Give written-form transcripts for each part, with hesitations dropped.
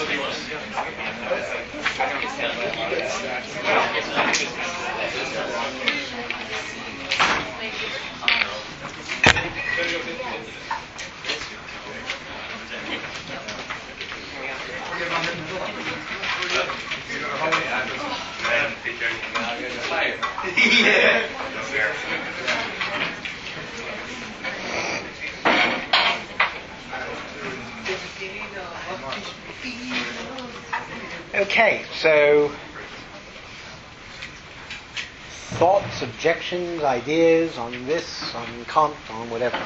Okay, so thoughts, objections, ideas on this, on Kant, on whatever.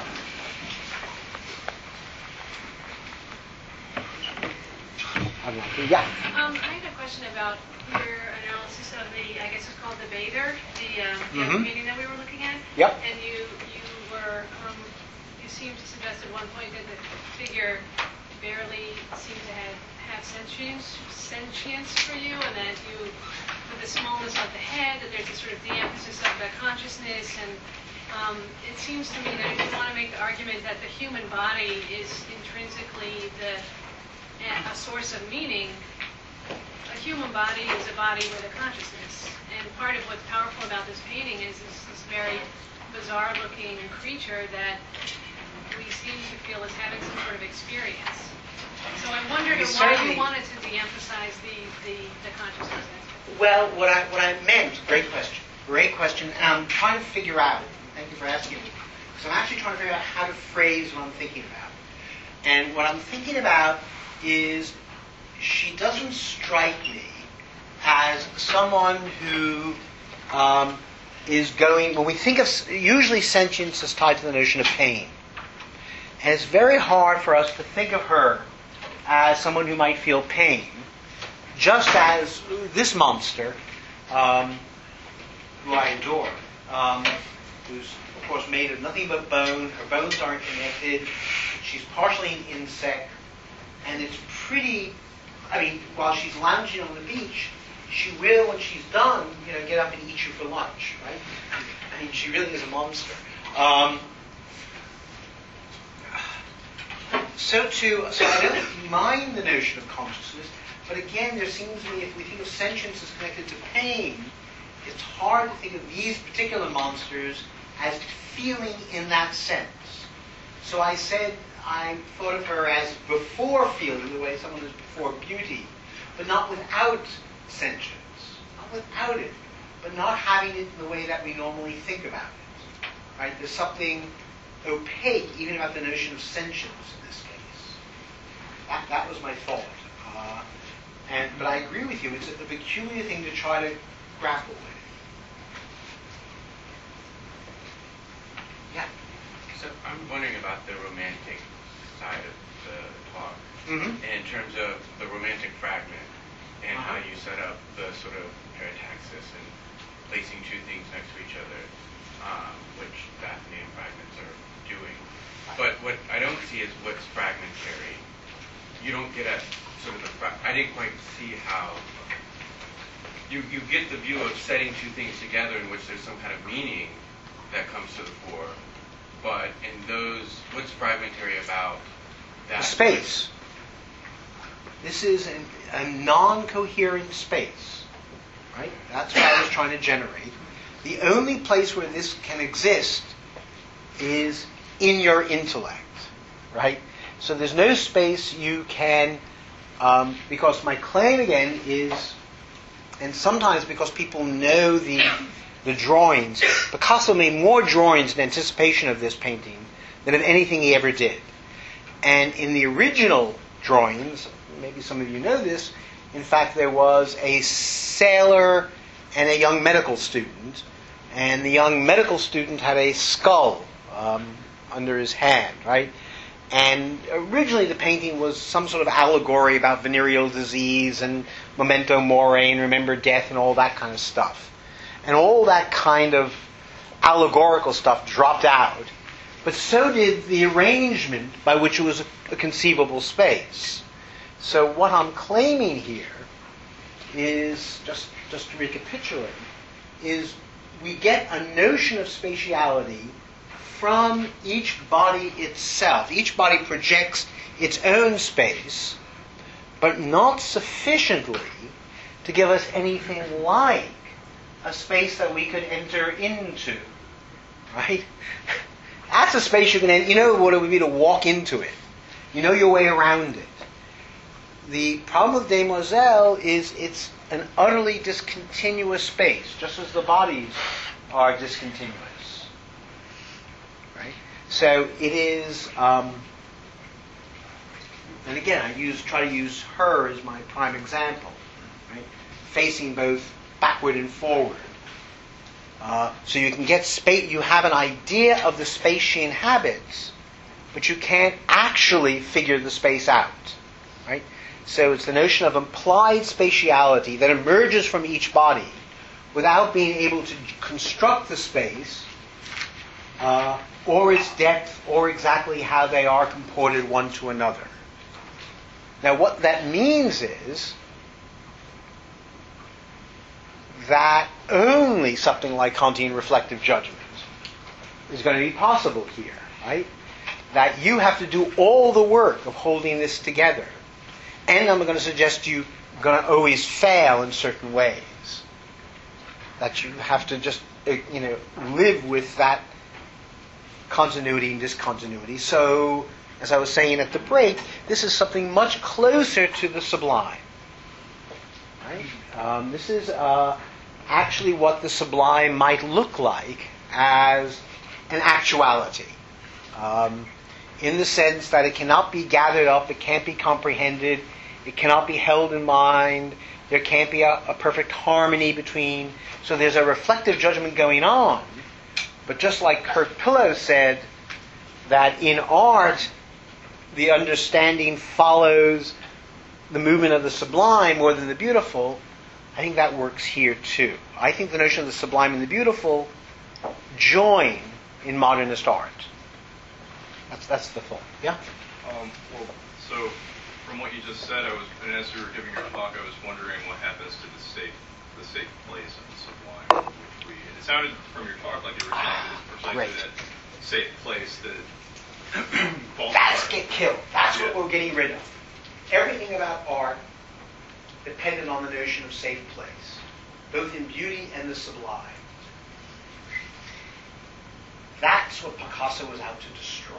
Yeah. I had a question about your analysis of the, I guess it's called the Bather, the painting that we were looking at. Yep. And you were, you seemed to suggest at one point that the figure barely seemed to have sentience for you, and that you, with the smallness of the head, that there's a sort of de-emphasis of the consciousness, and it seems to me that if you want to make the argument that the human body is intrinsically a source of meaning, a human body is a body with a consciousness. And part of what's powerful about this painting is this very bizarre-looking creature that we seem to feel is having some sort of experience. So I wondered why you wanted to de-emphasize the consciousness. Well, what I meant, great question, and I'm trying to figure out, thank you for asking me, because I'm actually trying to figure out how to phrase what I'm thinking about. And what I'm thinking about is she doesn't strike me as someone who is going, when we think of, usually sentience is tied to the notion of pain. And it's very hard for us to think of her as someone who might feel pain, just as this monster, who I adore, who's of course made of nothing but bone, her bones aren't connected, she's partially an insect, and it's pretty, I mean, while she's lounging on the beach, she will, when she's done, get up and eat you for lunch, right? I mean, she really is a monster. So I don't mind the notion of consciousness, but again, there seems to me, if we think of sentience as connected to pain, it's hard to think of these particular monsters as feeling in that sense. So I said, I thought of her as before feeling, the way someone is before beauty, but not without sentience. Not without it, but not having it in the way that we normally think about it. Right? There's something opaque even about the notion of sentience in this case. That was my thought. But I agree with you, it's a peculiar thing to try to grapple with. Yeah. So I'm wondering about the romantic side of the talk, in terms of the romantic fragment and how you set up the sort of parataxis and placing two things next to each other, which the Athenaeum fragments are doing. But what I don't see is what's fragmentary. You don't get at sort of I didn't quite see how you get the view of setting two things together in which there's some kind of meaning that comes to the fore. But in those, what's fragmentary about that? The space. This is a non-coherent space, right? That's what I was trying to generate. The only place where this can exist is in your intellect, right? So there's no space you can, because my claim again is, and sometimes because people know the drawings, Picasso made more drawings in anticipation of this painting than of anything he ever did. And in the original drawings, maybe some of you know this, in fact there was a sailor and a young medical student, and the young medical student had a skull under his hand, right? And originally the painting was some sort of allegory about venereal disease and memento mori and remember death and all that kind of stuff. And all that kind of allegorical stuff dropped out. But so did the arrangement by which it was a conceivable space. So what I'm claiming here is, just to recapitulate, is we get a notion of spatiality from each body itself. Each body projects its own space, but not sufficiently to give us anything like a space that we could enter into. Right? That's a space you can enter. You know what it would be to walk into it. You know your way around it. The problem with Demoiselle is it's an utterly discontinuous space, just as the bodies are discontinuous. Right? So it is, and again, try to use her as my prime example, right? Facing both backward and forward. So you can get space. You have an idea of the space she inhabits, but you can't actually figure the space out, right? So it's the notion of implied spatiality that emerges from each body without being able to construct the space, or its depth, or exactly how they are comported one to another. Now what that means is that only something like Kantian reflective judgment is going to be possible here, right? That you have to do all the work of holding this together. And I'm going to suggest you're going to always fail in certain ways. That you have to just, live with that continuity and discontinuity. So, as I was saying at the break, this is something much closer to the sublime. Right? This is actually what the sublime might look like as an actuality. In the sense that it cannot be gathered up, it can't be comprehended, it cannot be held in mind, there can't be a perfect harmony between. So there's a reflective judgment going on. But just like Kurt Pillow said, that in art, the understanding follows the movement of the sublime more than the beautiful, I think that works here too. I think the notion of the sublime and the beautiful join in modernist art. That's the thought. Yeah? So from what you just said, and as you were giving your talk, I was wondering what happens to the safe place and the sublime. And it sounded from your talk like you were saying that it's precisely that safe place that that's get killed. That's what we're getting rid of. Everything about art depended on the notion of safe place, both in beauty and the sublime. That's what Picasso was out to destroy.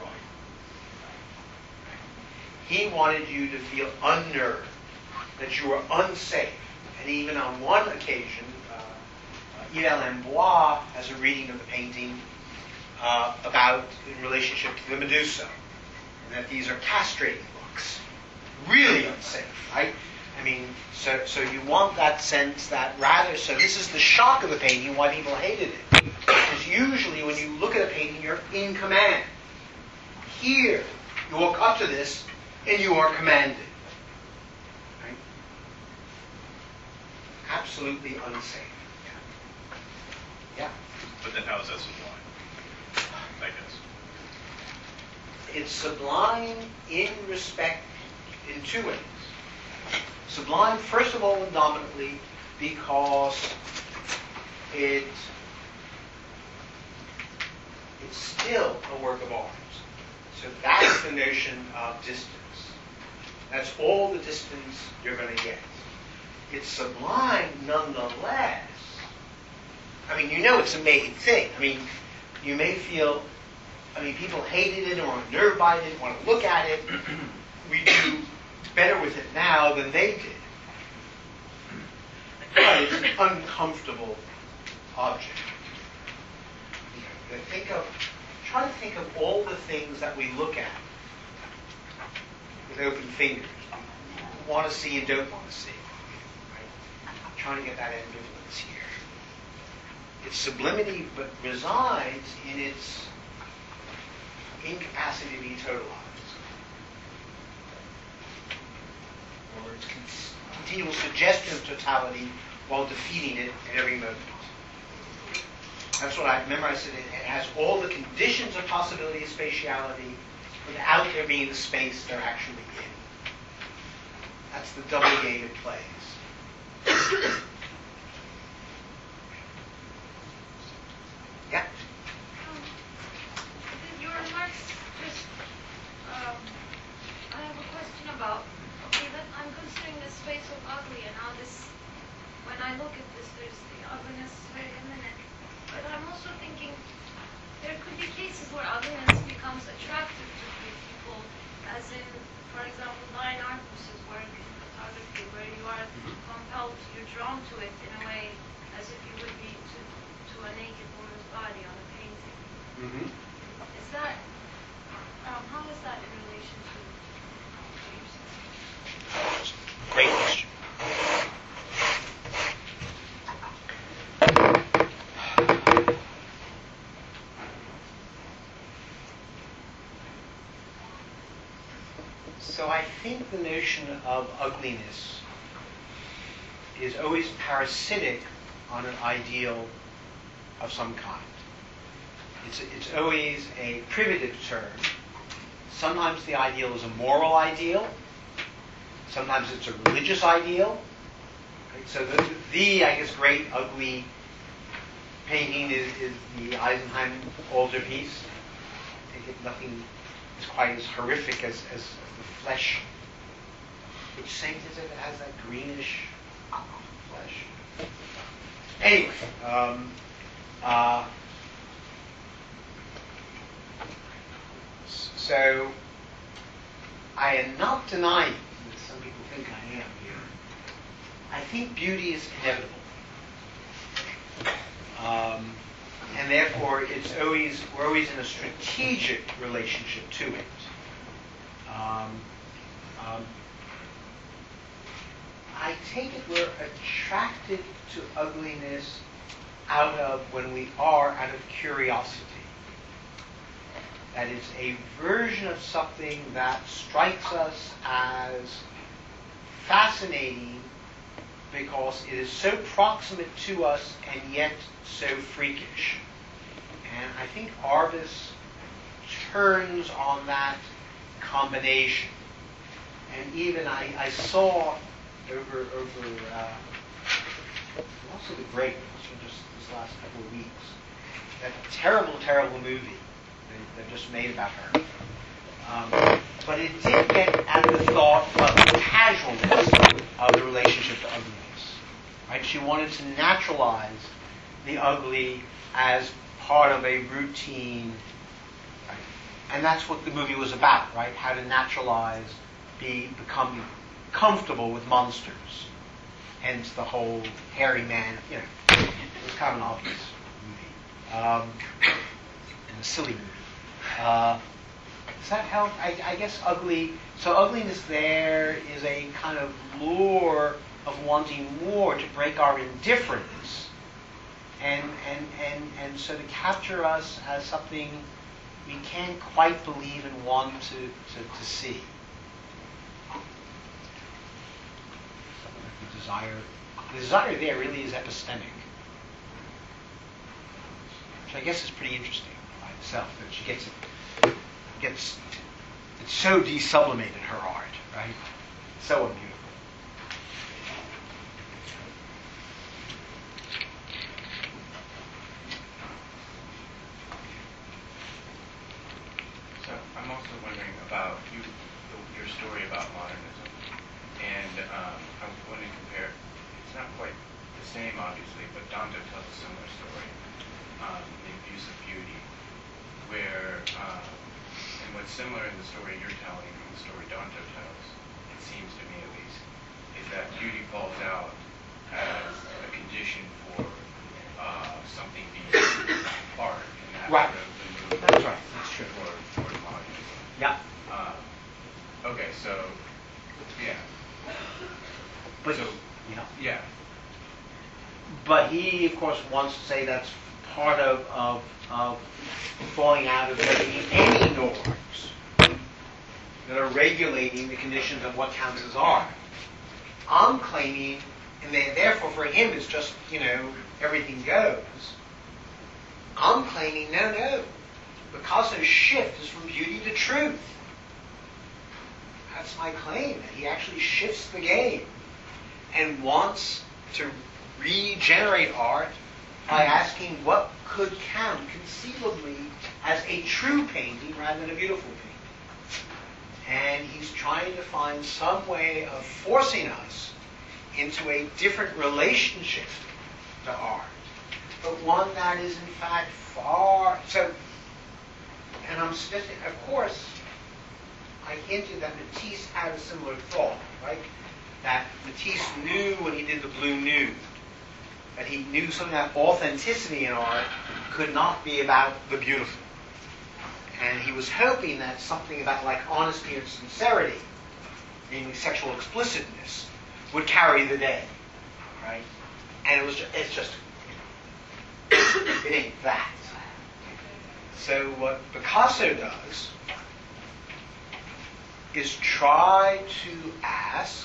He wanted you to feel unnerved, that you were unsafe. And even on one occasion, Yves Lembois has a reading of the painting about in relationship to the Medusa, and that these are castrating looks, really unsafe, right? I mean, so you want that sense that rather, so this is the shock of the painting, why people hated it. Because usually when you look at a painting, you're in command. Here, you walk up to this, and you are commanded. Right? Absolutely unsafe. Yeah. But then how is that sublime? I guess. It's sublime in respect in two ways. Sublime, first of all, and dominantly, because it's still a work of art. So that's the notion of distance. That's all the distance you're going to get. It's sublime nonetheless. I mean, you know it's a made thing. I mean, you may feel, people hated it or were unnerved by it, didn't want to look at it. We do better with it now than they did. But it's an uncomfortable object. Try to think of all the things that we look at with open fingers. We want to see and don't want to see. Right? I'm trying to get that ambivalence here. Its sublimity but resides in its incapacity to be totalized. Or its continual suggestion of totality while defeating it at every moment. That's what I remember. I said it has all the conditions of possibility of spatiality without there being the space they're actually in. That's the double game it plays. Yeah? Your remarks just, I have a question about, I'm considering ugly, and how this, when I look at this, there's the ugliness is very imminent. But I'm also thinking there could be cases where ugliness becomes attractive to people, as in, for example, Diane Arbus's work in photography, where you are compelled, you're drawn to it in a way as if you would be to a naked woman's body on a painting. Mm-hmm. Is that, how is that in relation to what you're saying? Great question. So I think the notion of ugliness is always parasitic on an ideal of some kind. It's always a privative term. Sometimes the ideal is a moral ideal. Sometimes it's a religious ideal. Right? So the I guess, great ugly painting is the Eisenheim altarpiece. I think nothing is quite as horrific as the flesh. Which saint is it that has that greenish flesh? Anyway, so I am not denying, as some people think I am here, I think beauty is inevitable. And therefore we're always in a strategic relationship to it. I take it we're attracted to ugliness out of curiosity. That is a version of something that strikes us as fascinating because it is so proximate to us and yet so freakish. And I think Arbus turns on that combination. And even I saw over also the Great, just this last couple of weeks, that terrible movie they just made about her. But it did get at the thought of the casualness of the relationship to ugliness. Right? She wanted to naturalize the ugly as part of a routine. Right? And that's what the movie was about, right? How to naturalize, become comfortable with monsters. Hence the whole hairy man, it was kind of an obvious movie. And a silly movie. Does that help? I guess ugliness there is a kind of lure of wanting more to break our indifference, and so to capture us as something we can't quite believe and want to see. The desire there really is epistemic, which I guess is pretty interesting by itself, that she gets it's so desublimated, her art, right? So unbeautiful. So I'm also wondering about your story about modernism, and I want to compare. It's not quite the same, obviously, but Dante tells a similar story, The Abuse of Beauty, where. And what's similar in the story you're telling and the story Dante tells, it seems to me at least, is that beauty falls out as a condition for something being art. And that's right. That's right. That's true. For modernism. Yeah. Okay, so, yeah. But, so, yeah. But he, of course, wants to say that's part of falling out of there being any norms that are regulating the conditions of what counts as art. I'm claiming, and therefore for him it's just, everything goes. I'm claiming, no. Picasso's shift is from beauty to truth. That's my claim, that he actually shifts the game and wants to regenerate art by asking what could count conceivably as a true painting rather than a beautiful painting. And he's trying to find some way of forcing us into a different relationship to art, but one that is in fact far so. And I'm suggesting, of course, I hinted that Matisse had a similar thought, right? That Matisse knew when he did the Blue Nude, that he knew something that authenticity in art could not be about the beautiful. And he was hoping that something about like honesty and sincerity, namely sexual explicitness, would carry the day, right? And it's just, it ain't that. So what Picasso does is try to ask,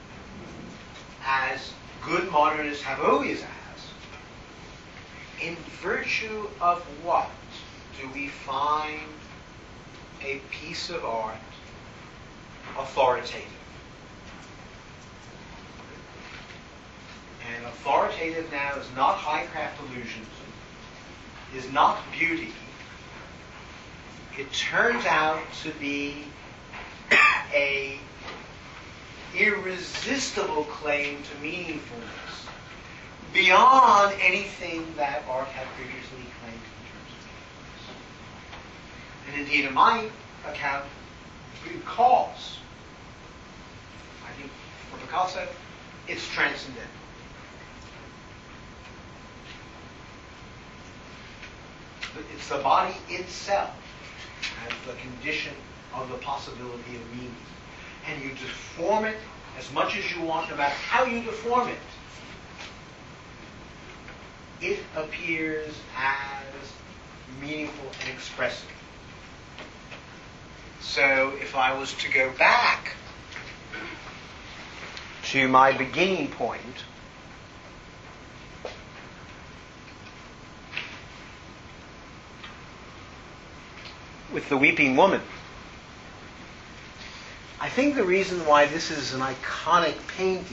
as good modernists have always asked, in virtue of what do we find a piece of art authoritative? And authoritative now is not high-craft illusionism, is not beauty. It turns out to be a irresistible claim to meaningfulness beyond anything that art had previously claimed in terms of meaningfulness. And indeed, in my account, because I think for Picasso, it's transcendental. It's the body itself as the condition of the possibility of meaning. And you deform it as much as you want, no matter how you deform it. It appears as meaningful and expressive. So if I was to go back to my beginning point, with the Weeping Woman, I think the reason why this is an iconic painting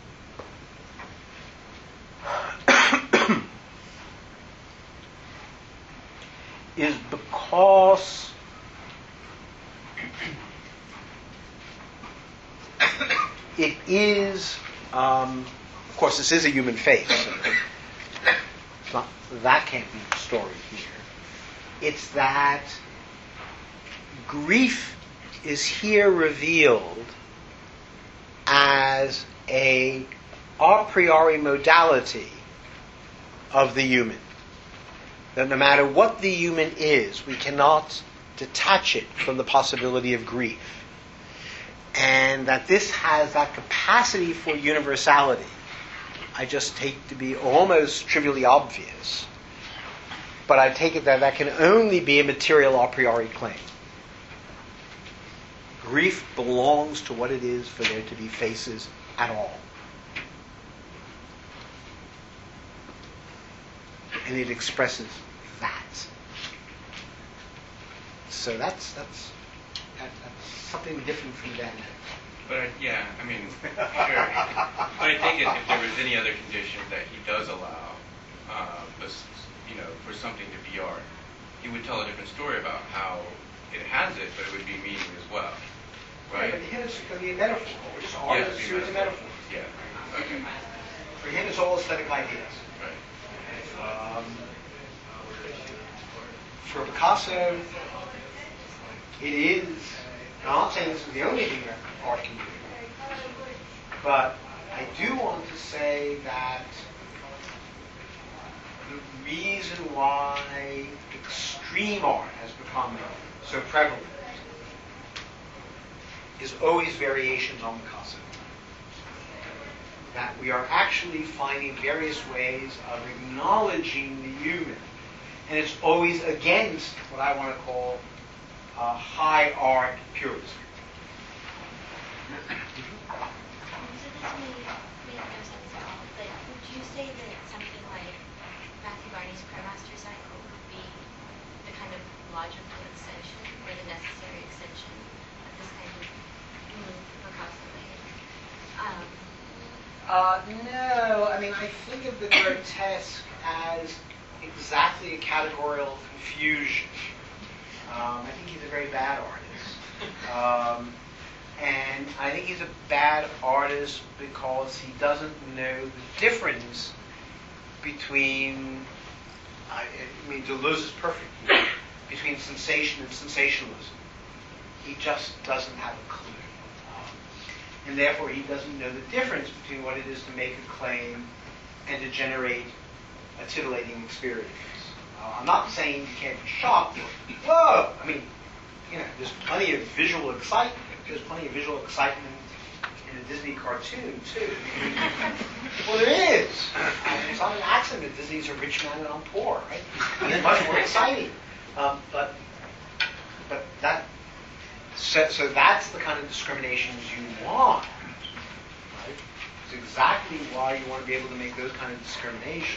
is because it is, of course, this is a human face. It's not, that can't be the story here. It's that grief is here revealed as a priori modality of the human. That no matter what the human is, we cannot detach it from the possibility of grief. And that this has that capacity for universality, I just take to be almost trivially obvious. But I take it that that can only be a material a priori claim. Grief belongs to what it is for there to be faces at all. And it expresses that. So that's something different from that. But yeah, I mean, sure. But I think if there was any other condition that he does allow, for something to be art, he would tell a different story about how it has it, but it would be meaning as well. Right? But here it's going to be a metaphor. It's art is a series of metaphors. Yeah. Okay. For him, it's all aesthetic ideas. Right. For Picasso, it is, and I'm not saying this is the only thing that art can do, but I do want to say that the reason why extreme art has become so prevalent is always variations on Picasso. That we are actually finding various ways of acknowledging the human. And it's always against what I want to call high art purism. So this made no sense at all, but would you say that something like Matthew Barney's Cremaster cycle would be the kind of logical extension or the necessary extension of this kind of move Picasso made? No, I mean, I think of the grotesque as exactly a categorical confusion. I think he's a very bad artist. And I think he's a bad artist because he doesn't know the difference between, I mean, Deleuze is perfect, between sensation and sensationalism. He just doesn't have a clue. And therefore he doesn't know the difference between what it is to make a claim and to generate a titillating experience. I'm not saying you can't be shocked. Whoa! I mean, there's plenty of visual excitement. There's plenty of visual excitement in a Disney cartoon, too. Well, there is. It's not an accident that Disney's a rich man and I'm poor, right? It's much more exciting. But that... So that's the kind of discriminations you want, right? It's exactly why you want to be able to make those kind of discriminations.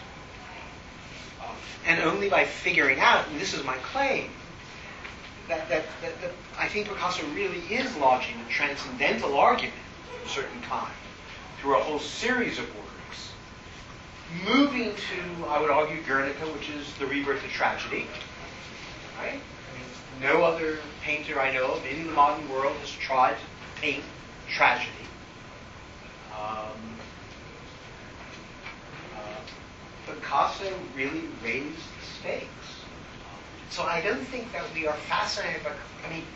And only by figuring out, and this is my claim, that I think Picasso really is lodging a transcendental argument of a certain kind through a whole series of works, moving to, I would argue, Guernica, which is the rebirth of tragedy, right? No other painter I know of in the modern world has tried to paint tragedy. Picasso really raised the stakes. So I don't think that we are fascinated by, I mean,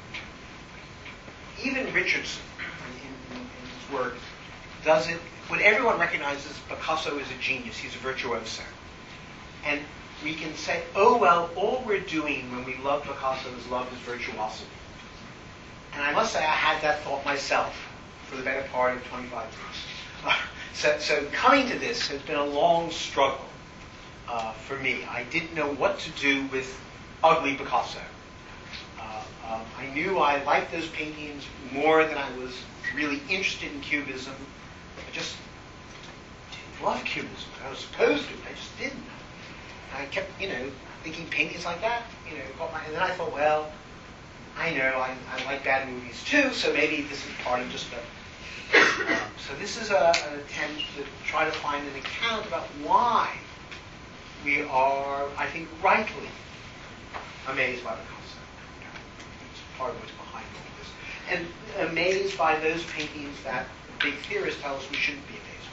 even Richardson in his work does it, when everyone recognizes Picasso is a genius, he's a virtuoso. And we can say, oh, well, all we're doing when we love Picasso is love his virtuosity. And I must say I had that thought myself for the better part of 25 years. So coming to this has been a long struggle for me. I didn't know what to do with ugly Picasso. I knew I liked those paintings more than I was really interested in Cubism. I just didn't love Cubism. I was supposed to, I just didn't. I kept, thinking paintings like that, and then I thought, well, I know, I like bad movies too, so maybe this is part of just so this is an attempt to try to find an account about why we are, I think, rightly amazed by Picasso. It's part of what's behind all this. And amazed by those paintings that big theorists tell us we shouldn't be amazed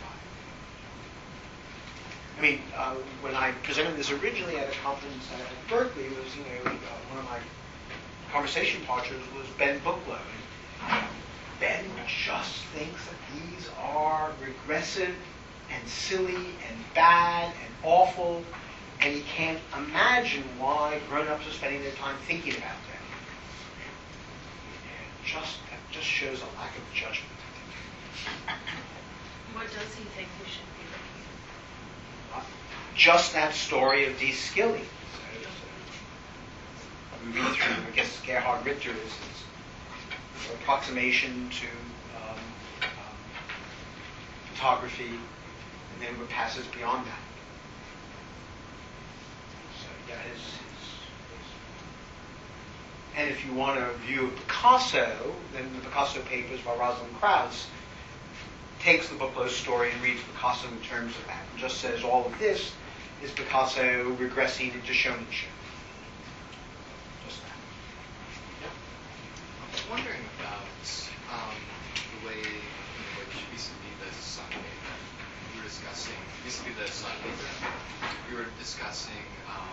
by. I mean, when I presented this originally at a conference at Berkeley, it was, one of my conversation partners was Ben Buchloh. Ben just thinks that these are regressive and silly and bad and awful, and he can't imagine why grown-ups are spending their time thinking about them. And that just shows a lack of judgment. What does he think we should be looking at? Just that story of de-skilling. We read through, I guess, Gerhard Richter's approximation to photography, and then what passes beyond that. So, yeah, and if you want a view of Picasso, then the Picasso Papers by Rosalind Krauss takes the Buchloh story and reads Picasso in terms of that, and just says all of this is Picasso regressing into showmanship. Just that. I was wondering about the way in which vis-a-vis the Sunbather, we were discussing, vis-a-vis the Sunbather, we were discussing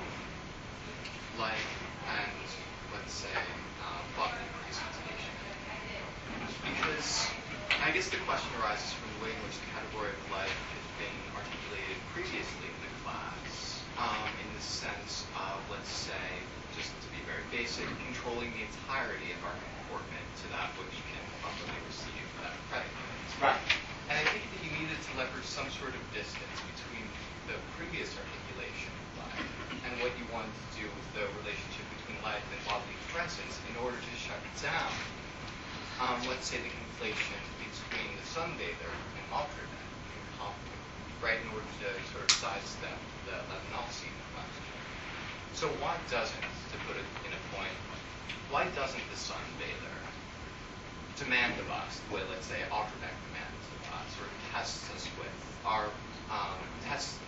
life and, let's say, button presentation. Because I guess the question arises from the way in which the category of life has been articulated previously in the class, in the sense of, let's say, just to be very basic, controlling the entirety of our comportment to that which can properly receive that predicate. Right. And I think that you needed to leverage some sort of distance between the previous articulation of life and what you wanted to do with the relationship between life and bodily presence in order to shut down, let's say, the conflation between the sunbather and Altrevet in conflict, right, in order to sort of sidestep the Levinalcine question. So why doesn't, to put it in a point, why doesn't the sunbather demand of us the way, let's say, Altrevet demands of us, or tests us with our,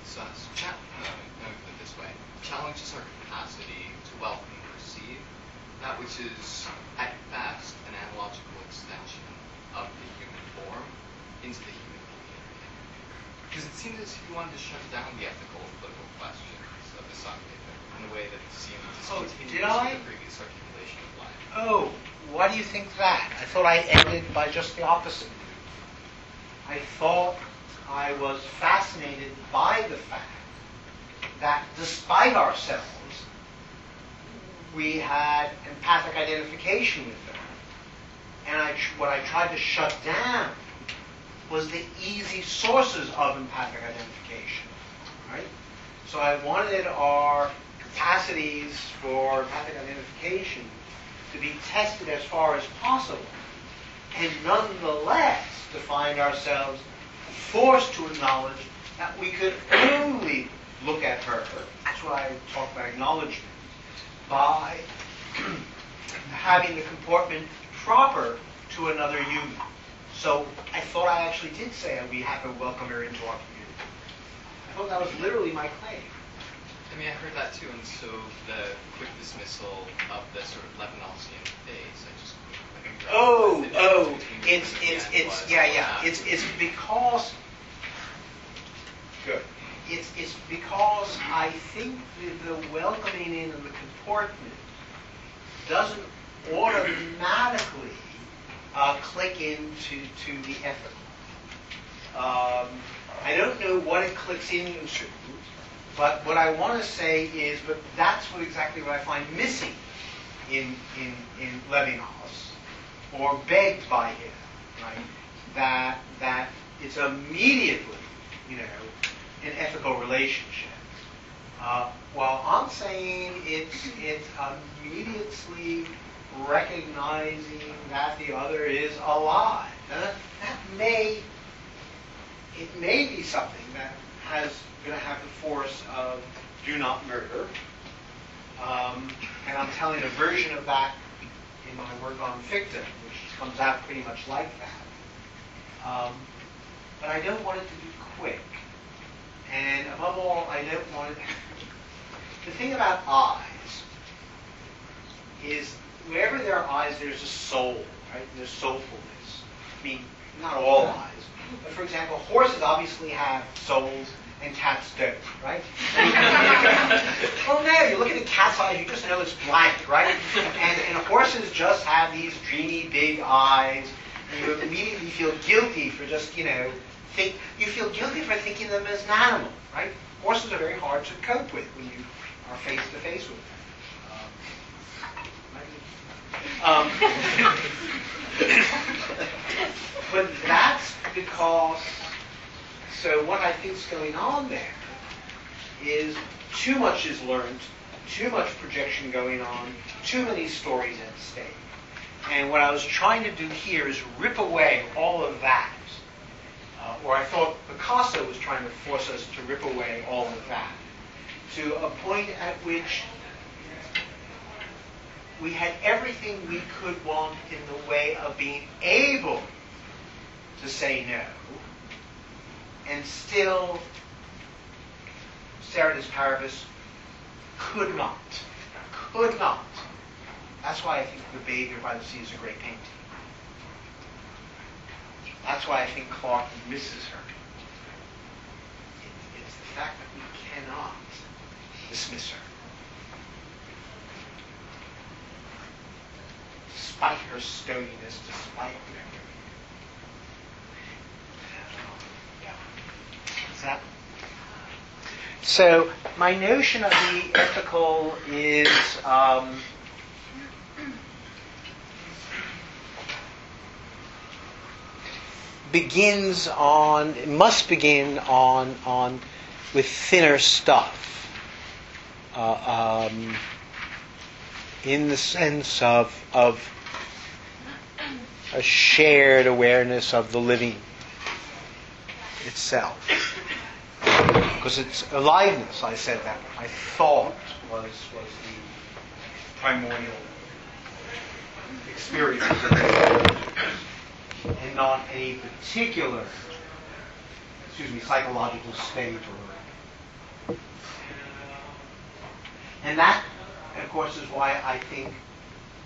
challenges our capacity to welcome and perceive, that which is, at best, an analogical extension of the human form into the human community. Because it seems as if you wanted to shut down the ethical and political questions of the scientific in a way that seemed discontinuous did I? with the previous articulation of life. Oh, why do you think that? I thought I ended by just the opposite. I thought I was fascinated by the fact that despite ourselves, we had empathic identification with them. And what I tried to shut down was the easy sources of empathic identification. Right? So I wanted our capacities for empathic identification to be tested as far as possible, and nonetheless to find ourselves forced to acknowledge that we could only look at her, that's why I talk about acknowledgement, by having the comportment proper to another human. So I thought I actually did say we have to welcome her into our community. I thought that was literally my claim. I mean, I heard that too, and so the quick dismissal of the sort of Levinasian phase, I just It's because good. It's because I think the welcoming in and the comportment doesn't automatically click into the ethical. I don't know what it clicks into, but what I want to say is, but that's exactly what I find missing in Levinas, or begged by him, right? That it's immediately, an ethical relationship. While I'm saying it's immediately recognizing that the other is alive. It may be something that going to have the force of do not murder. And I'm telling a version of that in my work on Ficta, which comes out pretty much like that. But I don't want it to be quick. And above all, I don't want it... The thing about eyes is wherever there are eyes, there's a soul, right? There's soulfulness. I mean, not all eyes. But for example, horses obviously have souls and cats don't, right? Well, no, you look at the cat's eyes, you just know it's blank, right? And horses just have these dreamy, big eyes, and you immediately feel guilty for just, you feel guilty for thinking them as an animal, right? Horses are very hard to cope with when you are face to face with them. But that's because, so what I think is going on there is too much is learned, too much projection going on, too many stories at stake. And what I was trying to do here is rip away all of that. Or I thought Picasso was trying to force us to rip away all of that, to a point at which we had everything we could want in the way of being able to say no, and still Ceridus Paribus could not. That's why I think The Bather by the Sea is a great painting. That's why I think Clarke misses her. It's the fact that we cannot dismiss her. Despite her stoniness, despite Is that? So my notion of the ethical is must begin on with thinner stuff, in the sense of a shared awareness of the living itself. Because it's aliveness, I said that I thought was the primordial experience of it, and not any particular, psychological state and that, of course, is why I think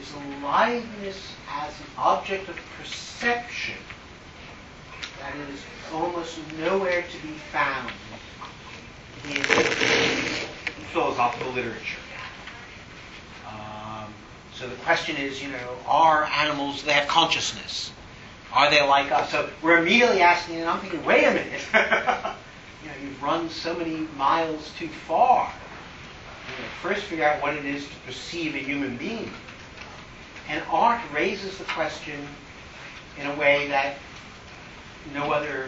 It's aliveness as an object of perception that is almost nowhere to be found in philosophical literature. So the question is, are animals, do they have consciousness? Are they like us? So we're immediately asking, and I'm thinking, wait a minute. You've run so many miles too far. First figure out what it is to perceive a human being. And art raises the question in a way that no other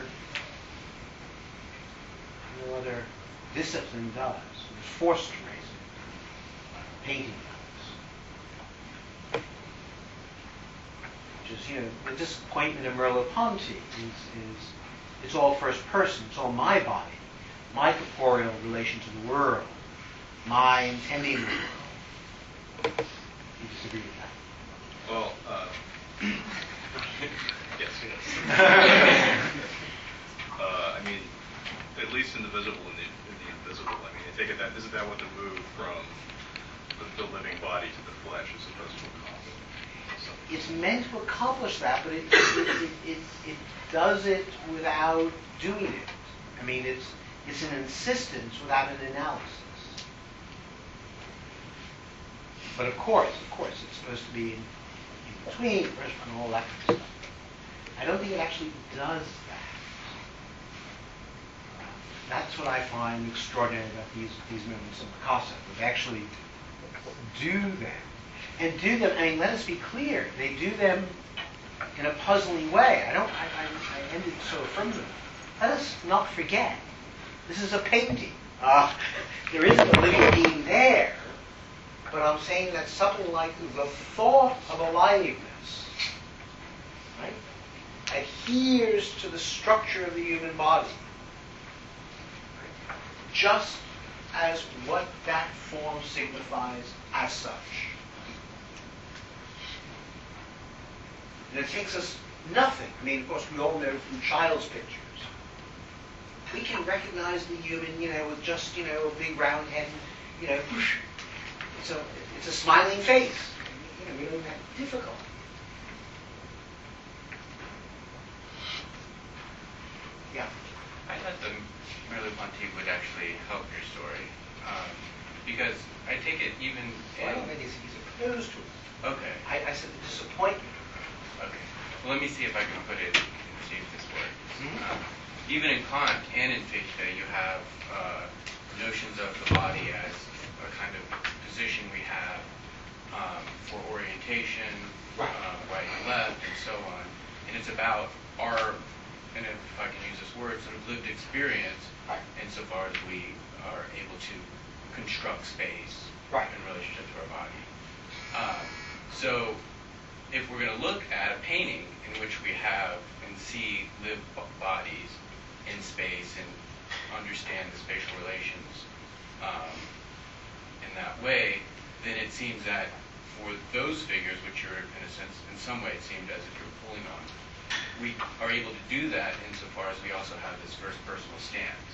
discipline does. It's forced to raise it. Painting does. Which is, the disappointment of Merleau-Ponty is it's all first person. It's all my body, my corporeal relation to the world, my intending the world. You disagree with that? Well, yes. I mean, at least in the visible and the invisible. I mean, I take it that isn't that what the move from the living body to the flesh is supposed to accomplish? It's meant to accomplish that, but it does it without doing it. I mean, it's an insistence without an analysis. But of course, it's supposed to be in between and all that kind of stuff. I don't think it actually does that. That's what I find extraordinary about these movements of Picasso. They actually do them. And do them, I mean, let us be clear, they do them in a puzzling way. I ended so affirmatively. Let us not forget, this is a painting. There isn't a living being there. But I'm saying that something like the thought of aliveness, right, adheres to the structure of the human body, right, just as what that form signifies as such. And it takes us nothing. I mean, of course, we all know from child's pictures. We can recognize the human, with just, a big round head, whoosh. It's a smiling face. We don't have difficulty. Yeah. I thought the Merleau-Ponty would actually help your story, because I take it even. I don't think he's opposed to it. Okay. I said the disappointment. Okay. Well, let me see if I can put it and see if this works. Mm-hmm. Even in Kant and in Fichte, you have notions of the body as a kind of position we have for orientation, right and left, and so on. And it's about our, and if I can use this word, sort of lived experience, insofar as we are able to construct space in relationship to our body. So if we're going to look at a painting in which we have and see lived bodies in space and understand the spatial relations in that way, then it seems that for those figures, which are, in a sense, in some way, it seemed as if you're pulling on, we are able to do that insofar as we also have this first personal stance.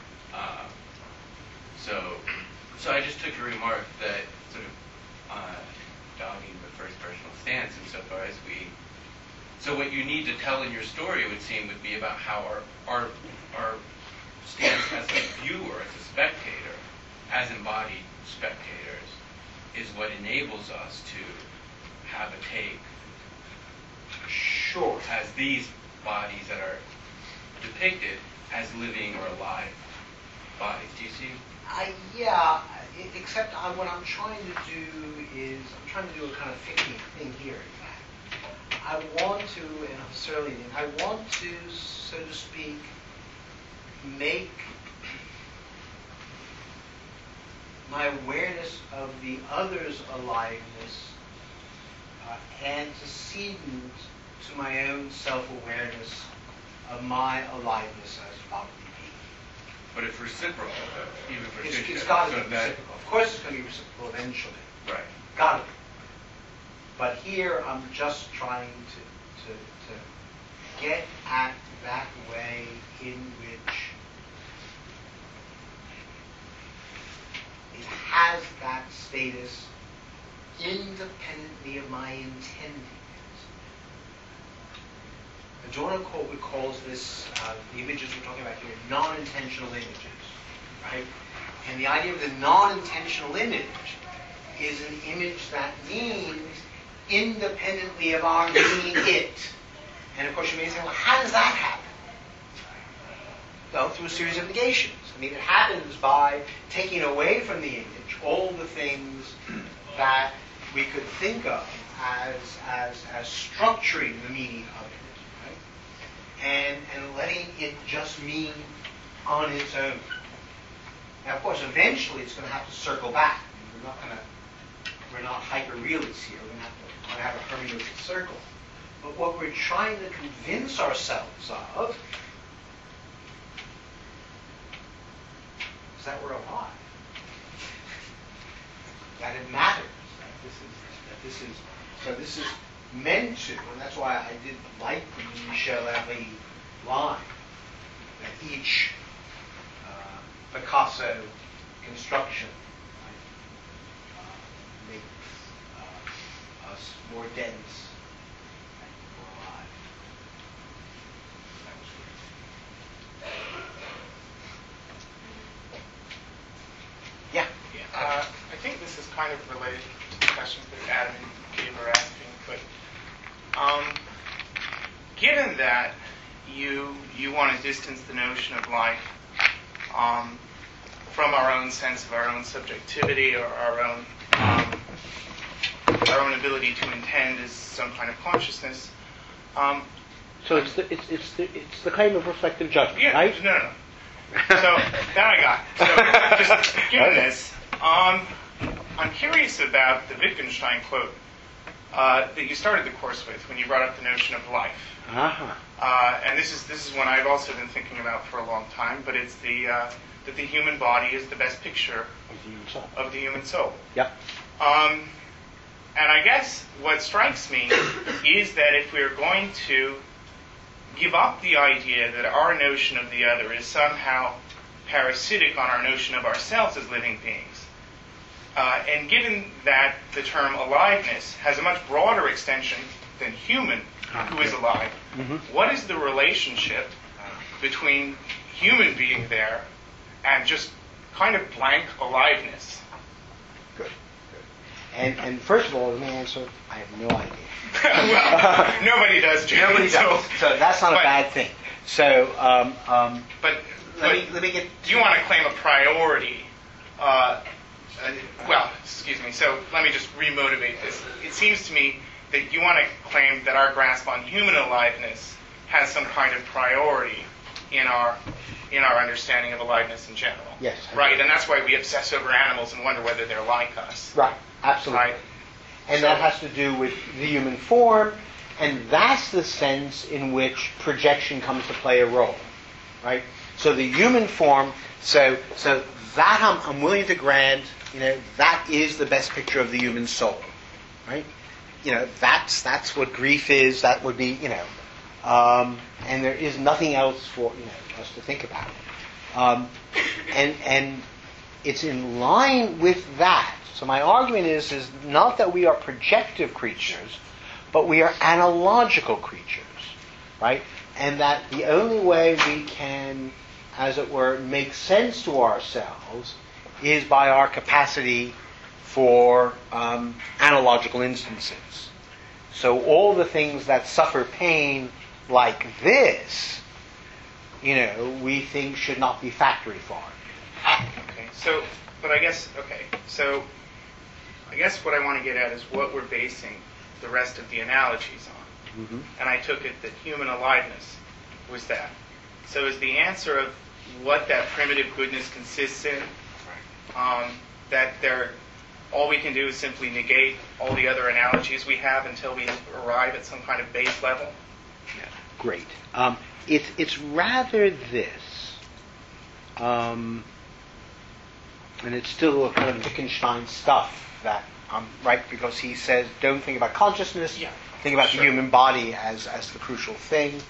So I just took your remark that sort of dogging the first personal stance insofar as so what you need to tell in your story, it would seem, would be about how our stance as a viewer, as a spectator, as embodied spectators, is what enables us to have a take. Sure. As these bodies that are depicted as living or alive bodies. Do you see? Yeah, except what I'm trying to do is, I'm trying to do a kind of thinking thing here. I want to, and I want to, so to speak, make my awareness of the other's aliveness antecedent to my own self-awareness of my aliveness as bodily being. But it's reciprocal, even for Fichte. It's got to be reciprocal. Of course it's going to be reciprocal eventually. Right. Got to be. But here I'm just trying to get at that way in which it has that status independently of my intending it. Adorno calls this, the images we're talking about here, non-intentional images, right? And the idea of the non-intentional image is an image that means independently of our meaning it. And of course you may say, well, how does that happen? Well, through a series of negations. I mean, it happens by taking away from the image all the things that we could think of as structuring the meaning of it, right? And letting it just mean on its own. Now, of course, eventually it's going to have to circle back. We're not hyper-realists here. We're going to have a hermeneutic circle. But what we're trying to convince ourselves of is that we're alive. That it matters. This is meant to, and that's why I did like the Michel Hervé line, that each Picasso construction makes us more dense and more alive. That was great. Yeah. I think this is kind of related to the questions that Adam and Gabe are asking, but given that you want to distance the notion of life from our own sense of our own subjectivity or our own ability to intend as some kind of consciousness. So it's the claim of reflective judgment, yeah, right? No. So that I got. So just given this, I'm curious about the Wittgenstein quote that you started the course with when you brought up the notion of life. Uh-huh. And this is one I've also been thinking about for a long time. But it's that the human body is the best picture of the human soul. Yep. And I guess what strikes me is that if we're going to give up the idea that our notion of the other is somehow parasitic on our notion of ourselves as living beings, and given that the term aliveness has a much broader extension than human, who is alive, what is the relationship between human being there and just kind of blank aliveness? Good. And first of all, let me answer, I have no idea. Well, nobody does, Jim. Nobody does. So that's not a bad thing. So, but let me get. Do you want to claim a priority? Well, excuse me. So let me just remotivate this. It seems to me that you want to claim that our grasp on human aliveness has some kind of priority in our understanding of aliveness in general. Yes. Right, and that's why we obsess over animals and wonder whether they're like us. Right. Absolutely. Right? And that has to do with the human form, and that's the sense in which projection comes to play a role, right? So the human form, so that I'm willing to grant, that is the best picture of the human soul, right? That's what grief is. That would be, and there is nothing else for us to think about, and it's in line with that. So my argument is not that we are projective creatures, but we are analogical creatures, right? And that the only way we can, as it were, make sense to ourselves is by our capacity for analogical instances. So all the things that suffer pain like this, we think should not be factory farmed. Okay, so I guess what I want to get at is what we're basing the rest of the analogies on. Mm-hmm. And I took it that human aliveness was that. So is the answer of what that primitive goodness consists in, that all we can do is simply negate all the other analogies we have until we arrive at some kind of base level? Yeah. Great. It's rather this, and it's still a kind of Wittgenstein stuff that right, because he says don't think about consciousness, think about the human body as the crucial thing.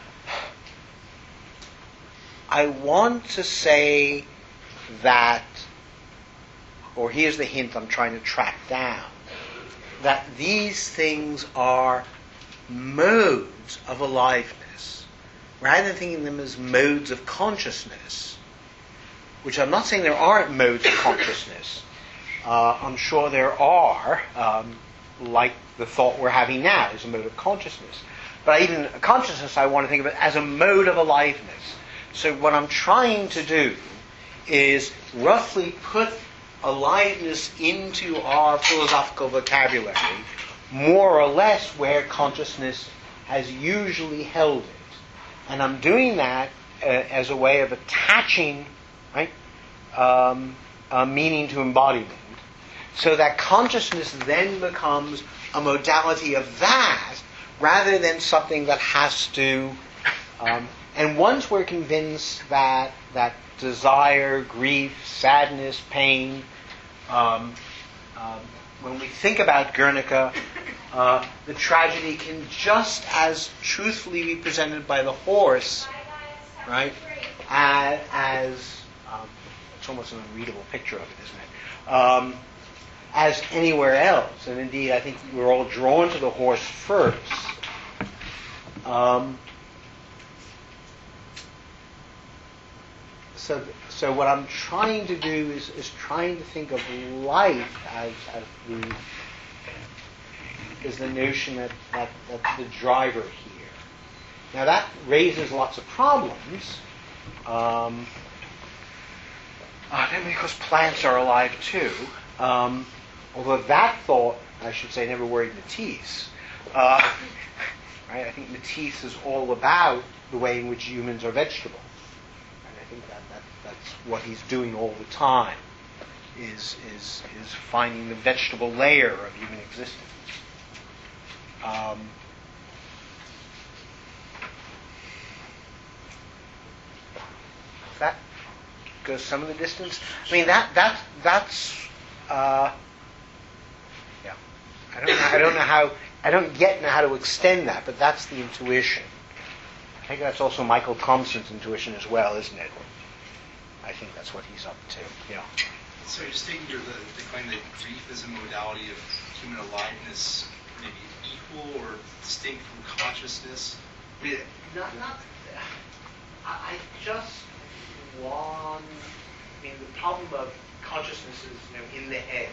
I want to say that, or here's the hint I'm trying to track down, that these things are modes of aliveness, rather than thinking of them as modes of consciousness, which I'm not saying there aren't modes of consciousness. I'm sure there are, like the thought we're having now is a mode of consciousness. But even consciousness, I want to think of it as a mode of aliveness. So what I'm trying to do is roughly put aliveness into our philosophical vocabulary, more or less where consciousness has usually held it. And I'm doing that as a way of attaching, right, meaning to embodiment, so that consciousness then becomes a modality of that, rather than something that has to. And once we're convinced that desire, grief, sadness, pain, when we think about Guernica, the tragedy can just as truthfully be presented by the horse, right, as it's almost an unreadable picture of it, isn't it? As anywhere else. And indeed, I think we're all drawn to the horse first. So what I'm trying to do is trying to think of life as the notion that the driver here. Now that raises lots of problems. Because plants are alive too. Although that thought, I should say, never worried Matisse. Right? I think Matisse is all about the way in which humans are vegetable. And I think that's what he's doing all the time, is finding the vegetable layer of human existence. That goes some of the distance. I mean, that's. Yeah. I don't yet know how to extend that, but that's the intuition. I think that's also Michael Thompson's intuition as well, isn't it? I think that's what he's up to. Yeah. So you're just taking the claim that grief is a modality of human aliveness, maybe equal or distinct from consciousness? Yeah. I just want. I mean, the problem of consciousness is, in the head,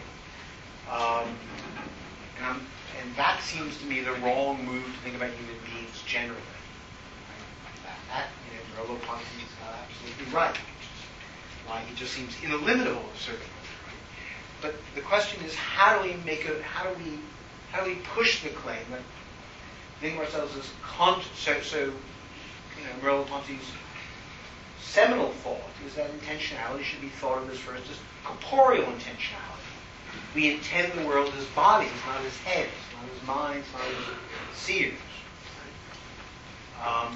and that seems to me the wrong move to think about human beings generally. That Merleau-Ponty is absolutely right. Why he just seems inelimitable in certain ways. Right? But the question is, how do we push the claim that think of ourselves as conscious? So Merleau-Ponty's seminal thought is that intentionality should be thought of as first as corporeal intentionality. We intend the world as bodies, not as heads, not as minds, not as seers. Right?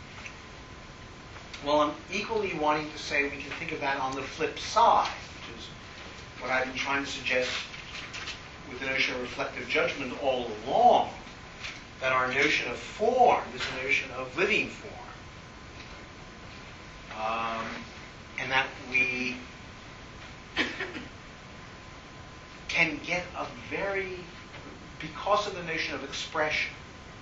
Well, I'm equally wanting to say we can think of that on the flip side, which is what I've been trying to suggest with the notion of reflective judgment all along, that our notion of form is a notion of living form. And that we can get because of the notion of expression,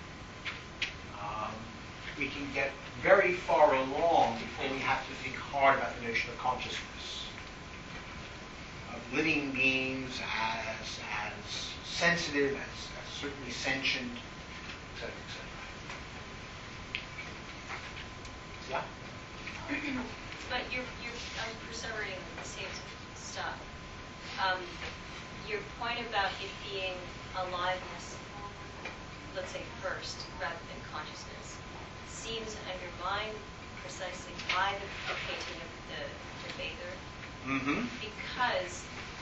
we can get very far along before we have to think hard about the notion of consciousness, of living beings as sensitive, as certainly sentient, etc., etc. Yeah? But you're perseverating the same stuff. Your point about it being aliveness, let's say first, rather than consciousness, seems undermined precisely by the painting of the bather. Mm-hmm. Because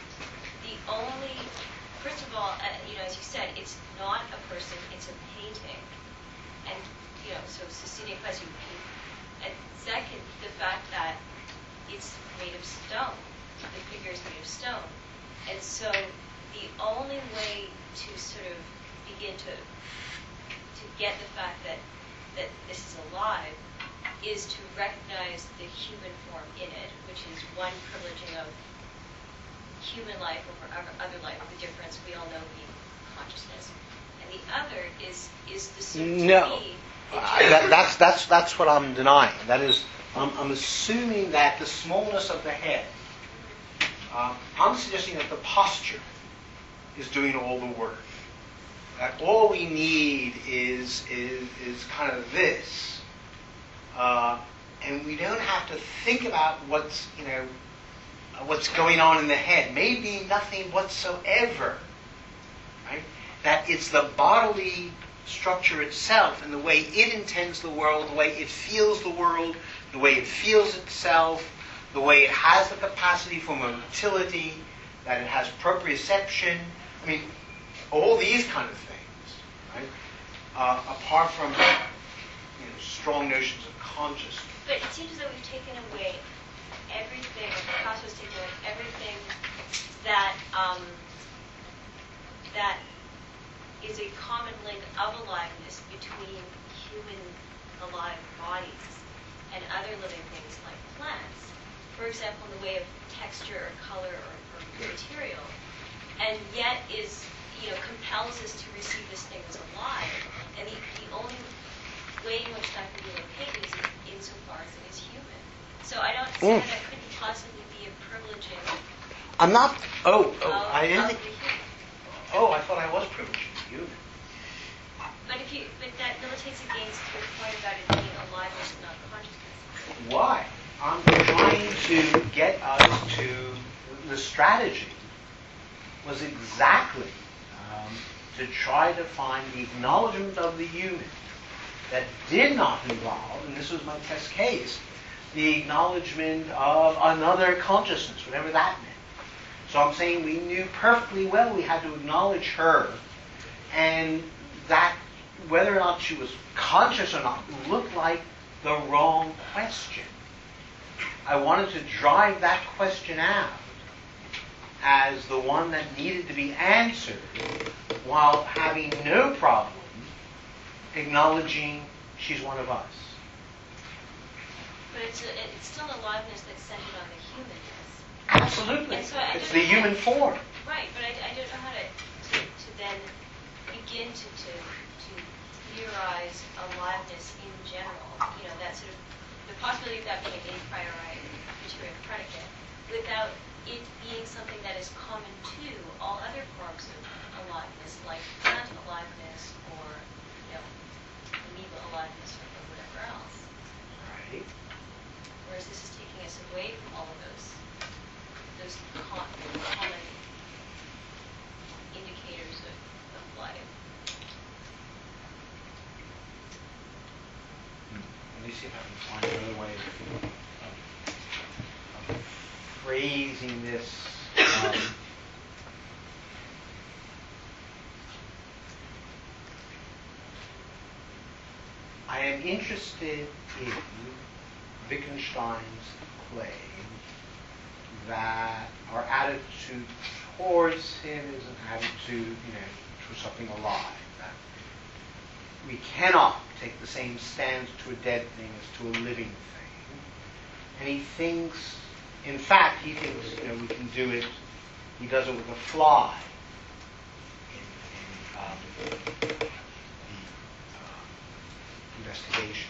first of all, as you said, it's not a person, it's a painting. And, so sine qua non. And second, the fact that it's made of stone. The figure is made of stone. And so the only way to sort of begin to get the fact that this is alive is to recognize the human form in it, which is one privileging of human life over other life, the difference we all know being conscious is assumed to No. be. That's what I'm denying. That is, I'm assuming that the smallness of the head. I'm suggesting that the posture is doing all the work. That all we need is kind of this, and we don't have to think about what's going on in the head. Maybe nothing whatsoever. Right? That it's the bodily structure itself and the way it intends the world, the way it feels the world, the way it feels itself, the way it has the capacity for motility, that it has proprioception. I mean, all these kind of things, right? Apart from strong notions of consciousness. But it seems as though we've taken away everything, Picasso's taken away everything that that is a common link of aliveness between human alive bodies and other living things like plants. For example, in the way of texture or color or material, and yet compels us to receive this thing as alive. And the only way in which that can be located is insofar as it is human. So I don't see how that couldn't possibly be a privileging. I'm not. I didn't think. I thought I was privileging you. But that militates against your point about it being aliveness and not consciousness. Why? I'm trying to get us to the strategy was exactly to try to find the acknowledgement of the human that did not involve, and this was my test case, the acknowledgement of another consciousness, whatever that meant. So I'm saying we knew perfectly well we had to acknowledge her, and that whether or not she was conscious or not looked like the wrong question. I wanted to drive that question out as the one that needed to be answered while having no problem acknowledging she's one of us. But it's still aliveness that's centered on the humanness. Absolutely. So it's the human form. Right, but I don't know how to then begin to theorize aliveness in general. That sort of the possibility of that being a priori material predicate without it being something that is common to all other forms of aliveness, like plant aliveness or amoeba aliveness or whatever else. Right. Whereas this is taking us away from all of those common indicators of life. Let me see if I can find another way of phrasing this. I am interested in Wittgenstein's claim that our attitude towards him is an attitude, towards something alive. That we cannot take the same stance to a dead thing as to a living thing. And he thinks, in fact, we can do it. He does it with a fly in the investigation.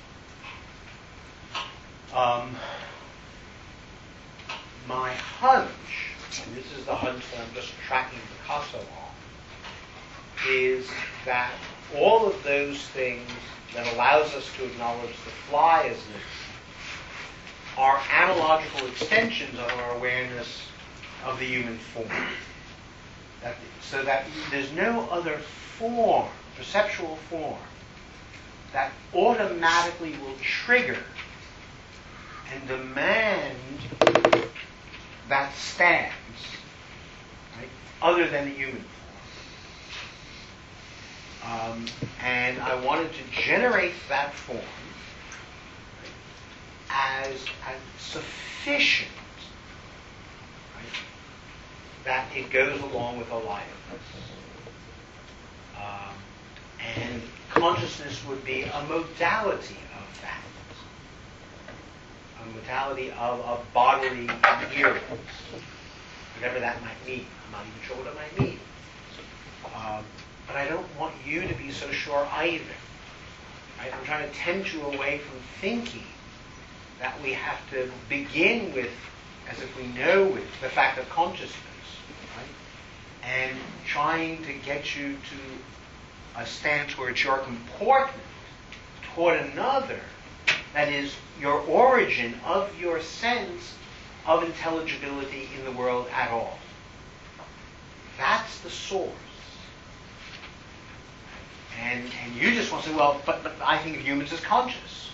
My hunch, and this is the hunch that I'm just tracking Picasso on, is that all of those things that allows us to acknowledge the fly as living are analogical extensions of our awareness of the human form. So that there's no other form, perceptual form, that automatically will trigger and demand that stance, right, other than the human form. And I wanted to generate that form as sufficient, right, that it goes along with aliveness. And consciousness would be a modality of that. A modality of a bodily appearance, whatever that might mean. I'm not even sure what it might mean. But I don't want you to be so sure either. Right? I'm trying to tempt you away from thinking that we have to begin with, as if we know it, the fact of consciousness, right? And trying to get you to a stance where it's your comportment toward another that is your origin of your sense of intelligibility in the world at all. That's the source. And you just want to say, well, but I think of humans as conscious.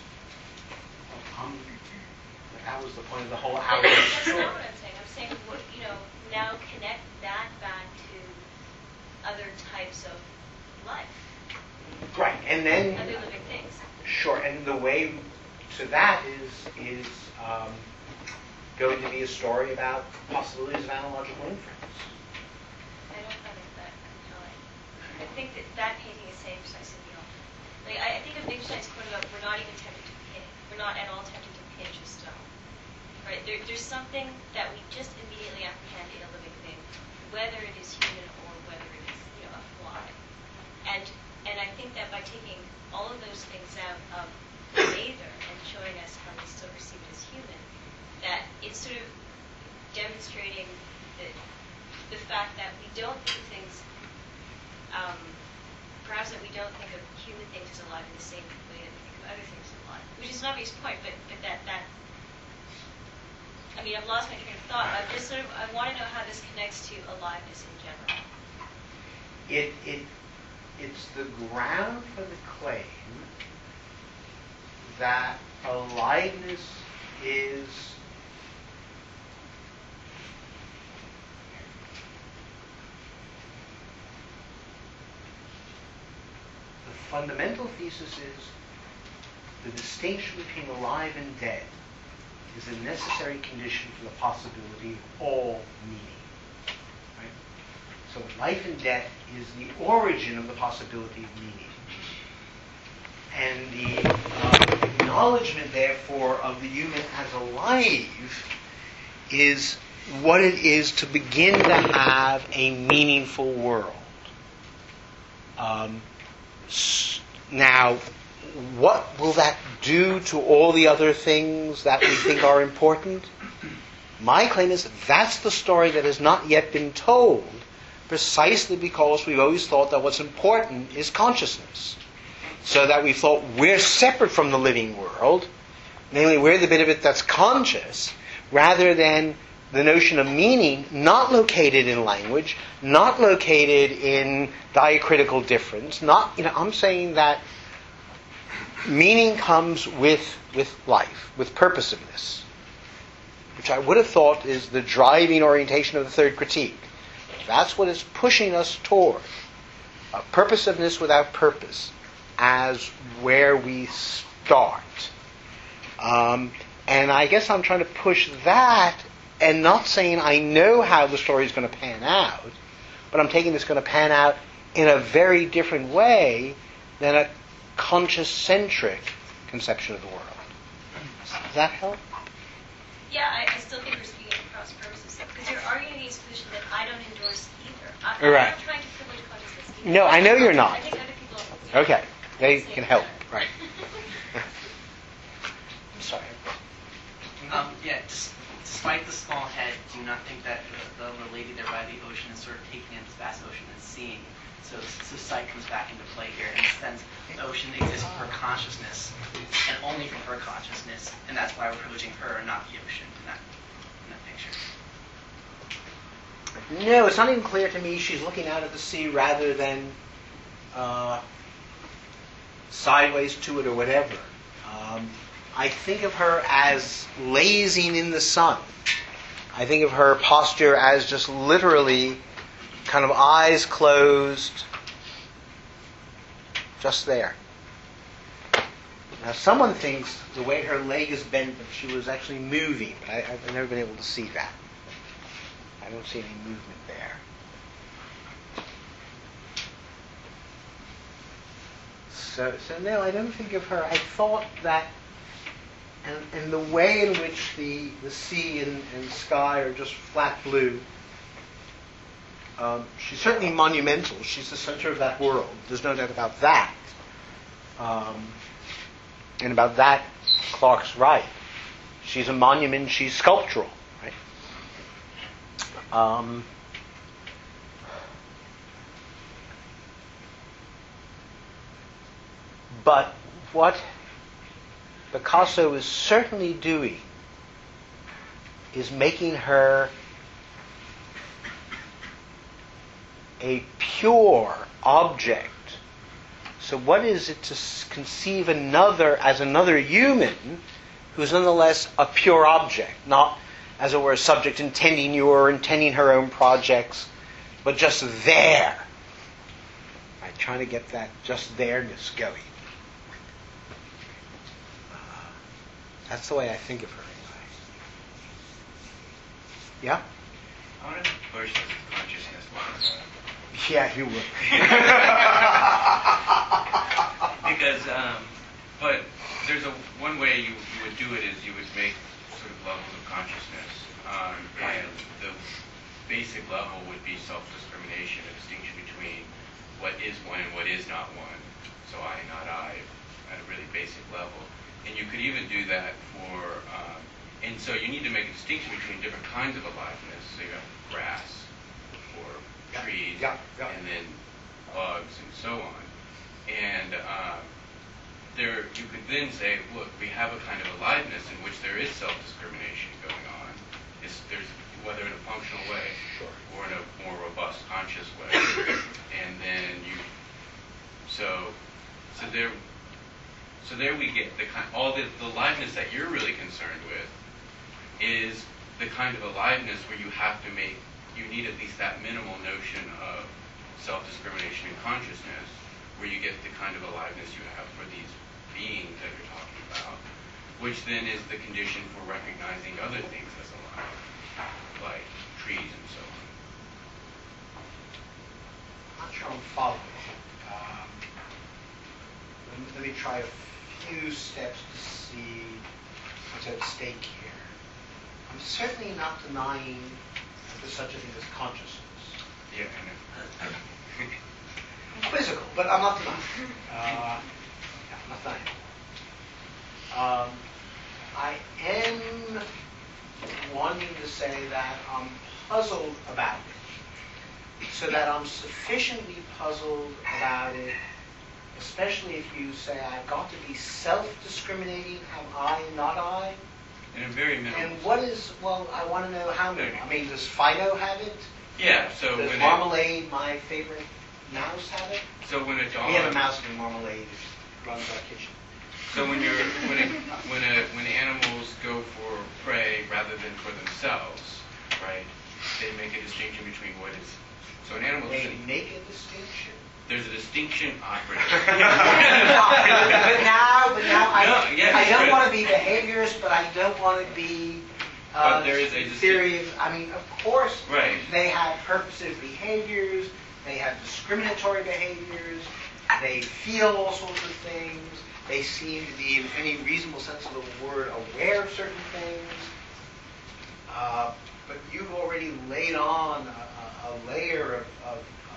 That was the point of the whole hour That's story. not what I'm saying. I'm saying, now connect that back to other types of life, Right, and then other living things. sure, and the way to that is going to be a story about possibilities of analogical inference. I don't find it that compelling. I think that painting is saying precisely the opposite. Like, I think of Wittgenstein's quote about we're not even tempted to pin, we're not at all tempted to pinch a stone. Right? There's something that we just immediately apprehend in a living thing, whether it is human or whether it is, a fly. And I think that by taking all of those things out of the Aether and showing us how we still perceive it as human, that it's sort of demonstrating the fact that we don't think of things, perhaps that we don't think of human things as alive in the same way that we think of other things as alive, which is an obvious point, but that I mean, I've lost my train of thought. I want to know how this connects to aliveness in general. It's the ground for the claim that aliveness is the fundamental thesis is the distinction between alive and dead is a necessary condition for the possibility of all meaning. Right? So life and death is the origin of the possibility of meaning. And the acknowledgement, therefore, of the human as alive is what it is to begin to have a meaningful world. Now, what will that do to all the other things that we think are important? My claim is that's the story that has not yet been told, precisely because we've always thought that what's important is consciousness. So that we thought we're separate from the living world, namely we're the bit of it that's conscious, rather than the notion of meaning not located in language, not located in diacritical difference, I'm saying that meaning comes with life, with purposiveness, which I would have thought is the driving orientation of the third critique. That's what is pushing us toward a purposiveness without purpose as where we start. And I guess I'm trying to push that and not saying I know how the story is going to pan out, but I'm taking this going to pan out in a very different way than a conscious-centric conception of the world. Does that help? Yeah, I still think we're speaking across purposes, because you're arguing against a position that I don't endorse either. Right. I'm not trying to privilege consciousness either. No, I know you're not. I think other people... Okay, they can help. Right. I'm sorry. Despite the small head, do you not think that the lady there by the ocean is sort of taking in this vast ocean and seeing? So sight comes back into play here. In a sense, the ocean exists for her consciousness, and only for her consciousness, and that's why we're privileging her and not the ocean in that picture. No, it's not even clear to me she's looking out at the sea rather than sideways to it or whatever. I think of her as lazing in the sun. I think of her posture as just literally kind of eyes closed, just there. Now, someone thinks the way her leg is bent that she was actually moving, but I've never been able to see that. I don't see any movement there. So no, I don't think of her. I thought that, and the way in which the sea and sky are just flat blue, She's certainly monumental. She's the center of that world. There's no doubt about that. And about that, Clarke's right. She's a monument. She's sculptural, right? But what Picasso is certainly doing is making her a pure object. So what is it to conceive another as another human who's nonetheless a pure object, not, as it were, a subject intending you or intending her own projects, but just there. Right, trying to get that just there-ness going. That's the way I think of her, anyway. Yeah? I want to push this consciousness one. Yeah, you will. Because, but there's one way you would do it is you would make sort of levels of consciousness. And the basic level would be self-discrimination, a distinction between what is one and what is not one. So I, not I, at a really basic level. And you could even do that for, and so you need to make a distinction between different kinds of aliveness. So you have grass, or trees, and then bugs, and so on. And there, you could then say, look, we have a kind of aliveness in which there is self-discrimination going on. There's whether in a functional way or in a more robust, conscious way. And then so there we get the aliveness that you're really concerned with is the kind of aliveness where you need at least that minimal notion of self-discrimination and consciousness, where you get the kind of aliveness you have for these beings that you're talking about, which then is the condition for recognizing other things as alive, like trees and so on. I'm not sure I'm following. Let me try a few steps to see what's at stake here. I'm certainly not denying that there's such a thing as consciousness. Yeah, I know. I'm quizzical, but I'm not denying. I'm not denying. I am wanting to say that I'm puzzled about it, so that I'm sufficiently puzzled about it, especially if you say I've got to be self-discriminating, have I, not I? In a very minimal. And what is, well, I want to know how many. I mean, does Fido have it? Yeah, so does Marmalade, my favorite mouse, have it? So when a dog... We have a mouse named Marmalade who runs our kitchen. So when animals go for prey rather than for themselves, right? They make a distinction between what is. So an animal. They make a distinction. There's a distinction operative. but now I don't want to be behaviorist, but I don't want to be. But there is a theory of. I mean, of course, right. They have purposive behaviors. They have discriminatory behaviors. They feel all sorts of things. They seem to be, in any reasonable sense of the word, aware of certain things. But you've already laid on a layer of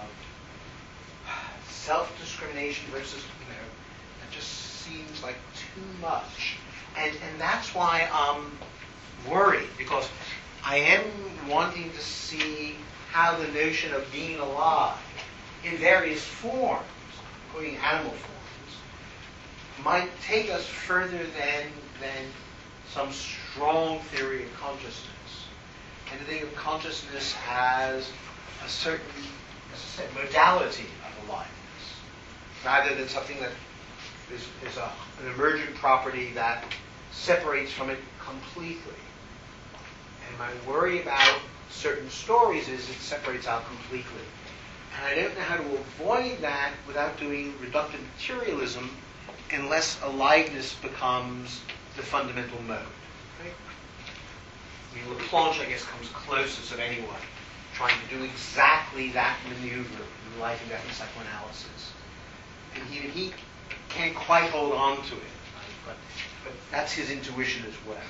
self-discrimination versus, that just seems like too much. And that's why I'm worried, because I am wanting to see how the notion of being alive in various forms, including animal forms, might take us further than some strong theory of consciousness. And to think of consciousness as a certain, as I said, modality of aliveness, rather than something that is an emergent property that separates from it completely. And my worry about certain stories is it separates out completely. And I don't know how to avoid that without doing reductive materialism unless aliveness becomes the fundamental mode. Right? I mean, Laplanche, I guess, comes closest of anyone trying to do exactly that maneuver in life and death and psychoanalysis. And he can't quite hold on to it, right? But that's his intuition as well.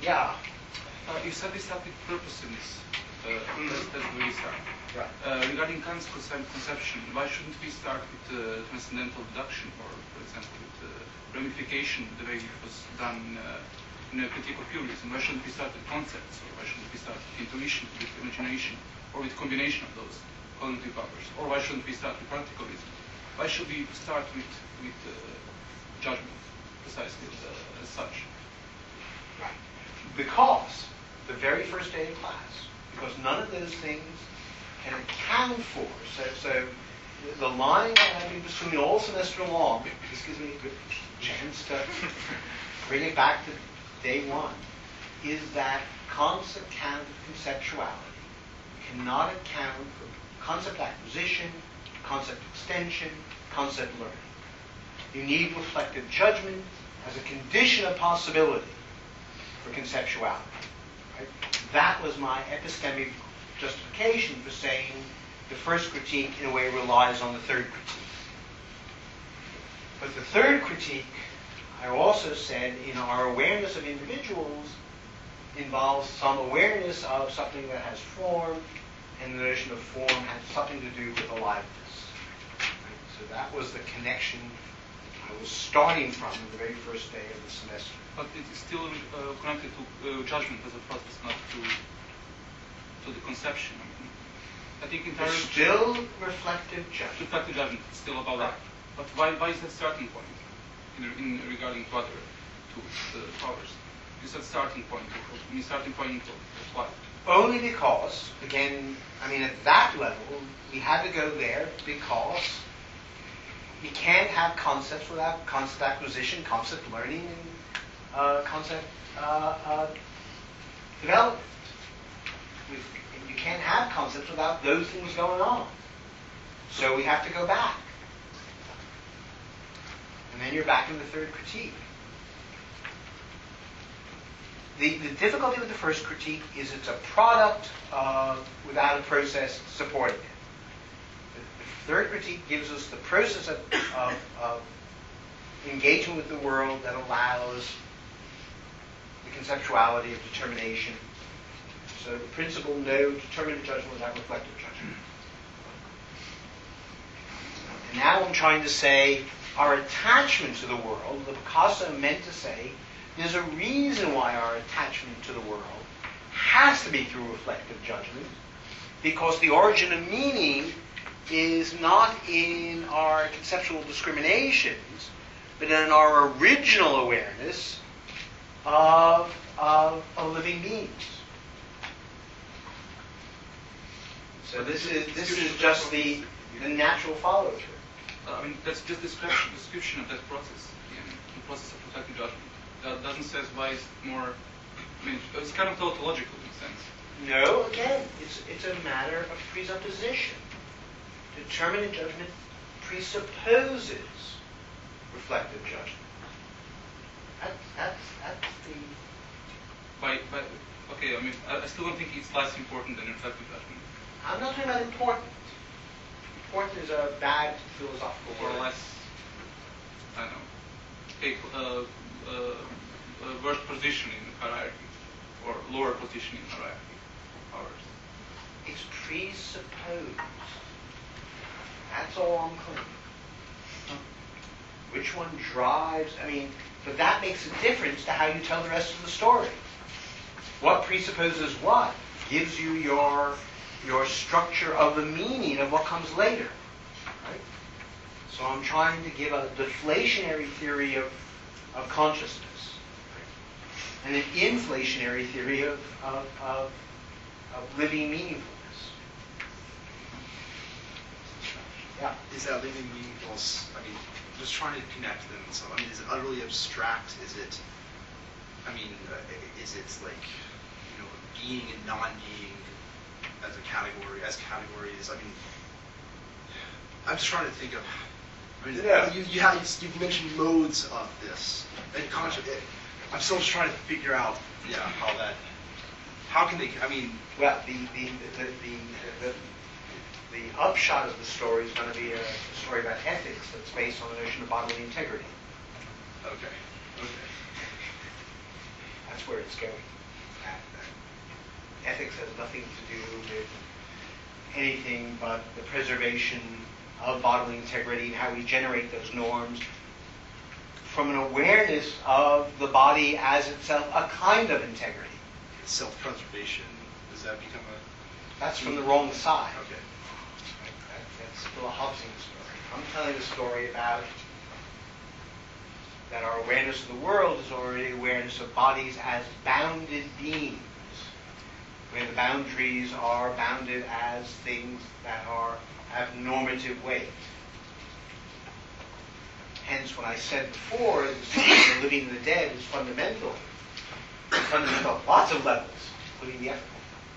Yeah. You said we start with purposiveness. That's where we start. Right. Regarding Kant's conception, why shouldn't we start with transcendental deduction, or, for example, with ramification, the way it was done in a Critique of Purism? Why shouldn't we start with concepts, or why shouldn't we start with intuition, with imagination, or with combination of those cognitive powers? Or why shouldn't we start with practicalism? Why should we start with judgment, precisely as such? Right. Because the very first day of class, because none of those things can account for. So the line that I've been pursuing all semester long, this gives me a good chance to bring it back to day one, is that concept count of conceptuality cannot account for concept acquisition, concept extension, concept learning. You need reflective judgment as a condition of possibility for conceptuality. Right? That was my epistemic justification for saying the first critique, in a way, relies on the third critique. But the third critique, I also said, in our awareness of individuals, involves some awareness of something that has form, and the notion of form has something to do with aliveness. Right? So that was the connection I was starting from in the very first day of the semester. But it is still connected to judgment as a process, not to the conception. I think entirely It's still reflective judgment. Reflective judgment. It's still about that. But why is that starting point in regarding to other powers? You said starting point. I mean, starting point of what? Only because, again, I mean, at that level, we had to go there because you can't have concepts without concept acquisition, concept learning, and concept development. You can't have concepts without those things going on. So we have to go back. And then you're back in the third critique. The difficulty with the first critique is it's a product without a process supporting it. The third critique gives us the process of engagement with the world that allows the conceptuality of determination. So the principle, no determinate judgment without reflective judgment. And now I'm trying to say our attachment to the world, the Picasso meant to say, there's a reason why our attachment to the world has to be through reflective judgment, because the origin of meaning is not in our conceptual discriminations, but in our original awareness of living beings. So this is just the natural follow-through. I mean, that's just description of that process, the process of reflective judgment. That doesn't say why it's more. I mean, it's kind of tautological in a sense. No, again, it's a matter of presupposition. Determinate judgment presupposes reflective judgment. That's the. Okay, I mean, I still don't think it's less important than reflective judgment. I'm not talking about important. Important is a bad philosophical word. Or less, I don't know, take worse position in the hierarchy, or lower position in hierarchy, powers. It's presupposed. That's all I'm claiming. Which one drives, but that makes a difference to how you tell the rest of the story. What presupposes what gives you your structure of the meaning of what comes later. Right? So I'm trying to give a deflationary theory of consciousness, right? And an inflationary theory of living meaningfulness. Yeah. Is that living meaningfulness, just trying to connect them. So, is it utterly abstract? Is it like, being and non-being as categories? I'm just trying to think of, you've mentioned modes of this. And I'm still just trying to figure out, how can they, Well, the upshot of the story is going to be a story about ethics that's based on the notion of bodily integrity. Okay. That's where it's going. That ethics has nothing to do with anything but the preservation of bodily integrity and how we generate those norms from an awareness of the body as itself a kind of integrity. Self-preservation, does that become a... That's from the wrong side. Okay. That's still a Hobbesian story. I'm telling a story about that our awareness of the world is already awareness of bodies as bounded beings, where the boundaries are bounded as things that have normative weight. Hence, when I said before, the distinction of living and the dead is fundamental. It's fundamental at lots of levels, including the ethical.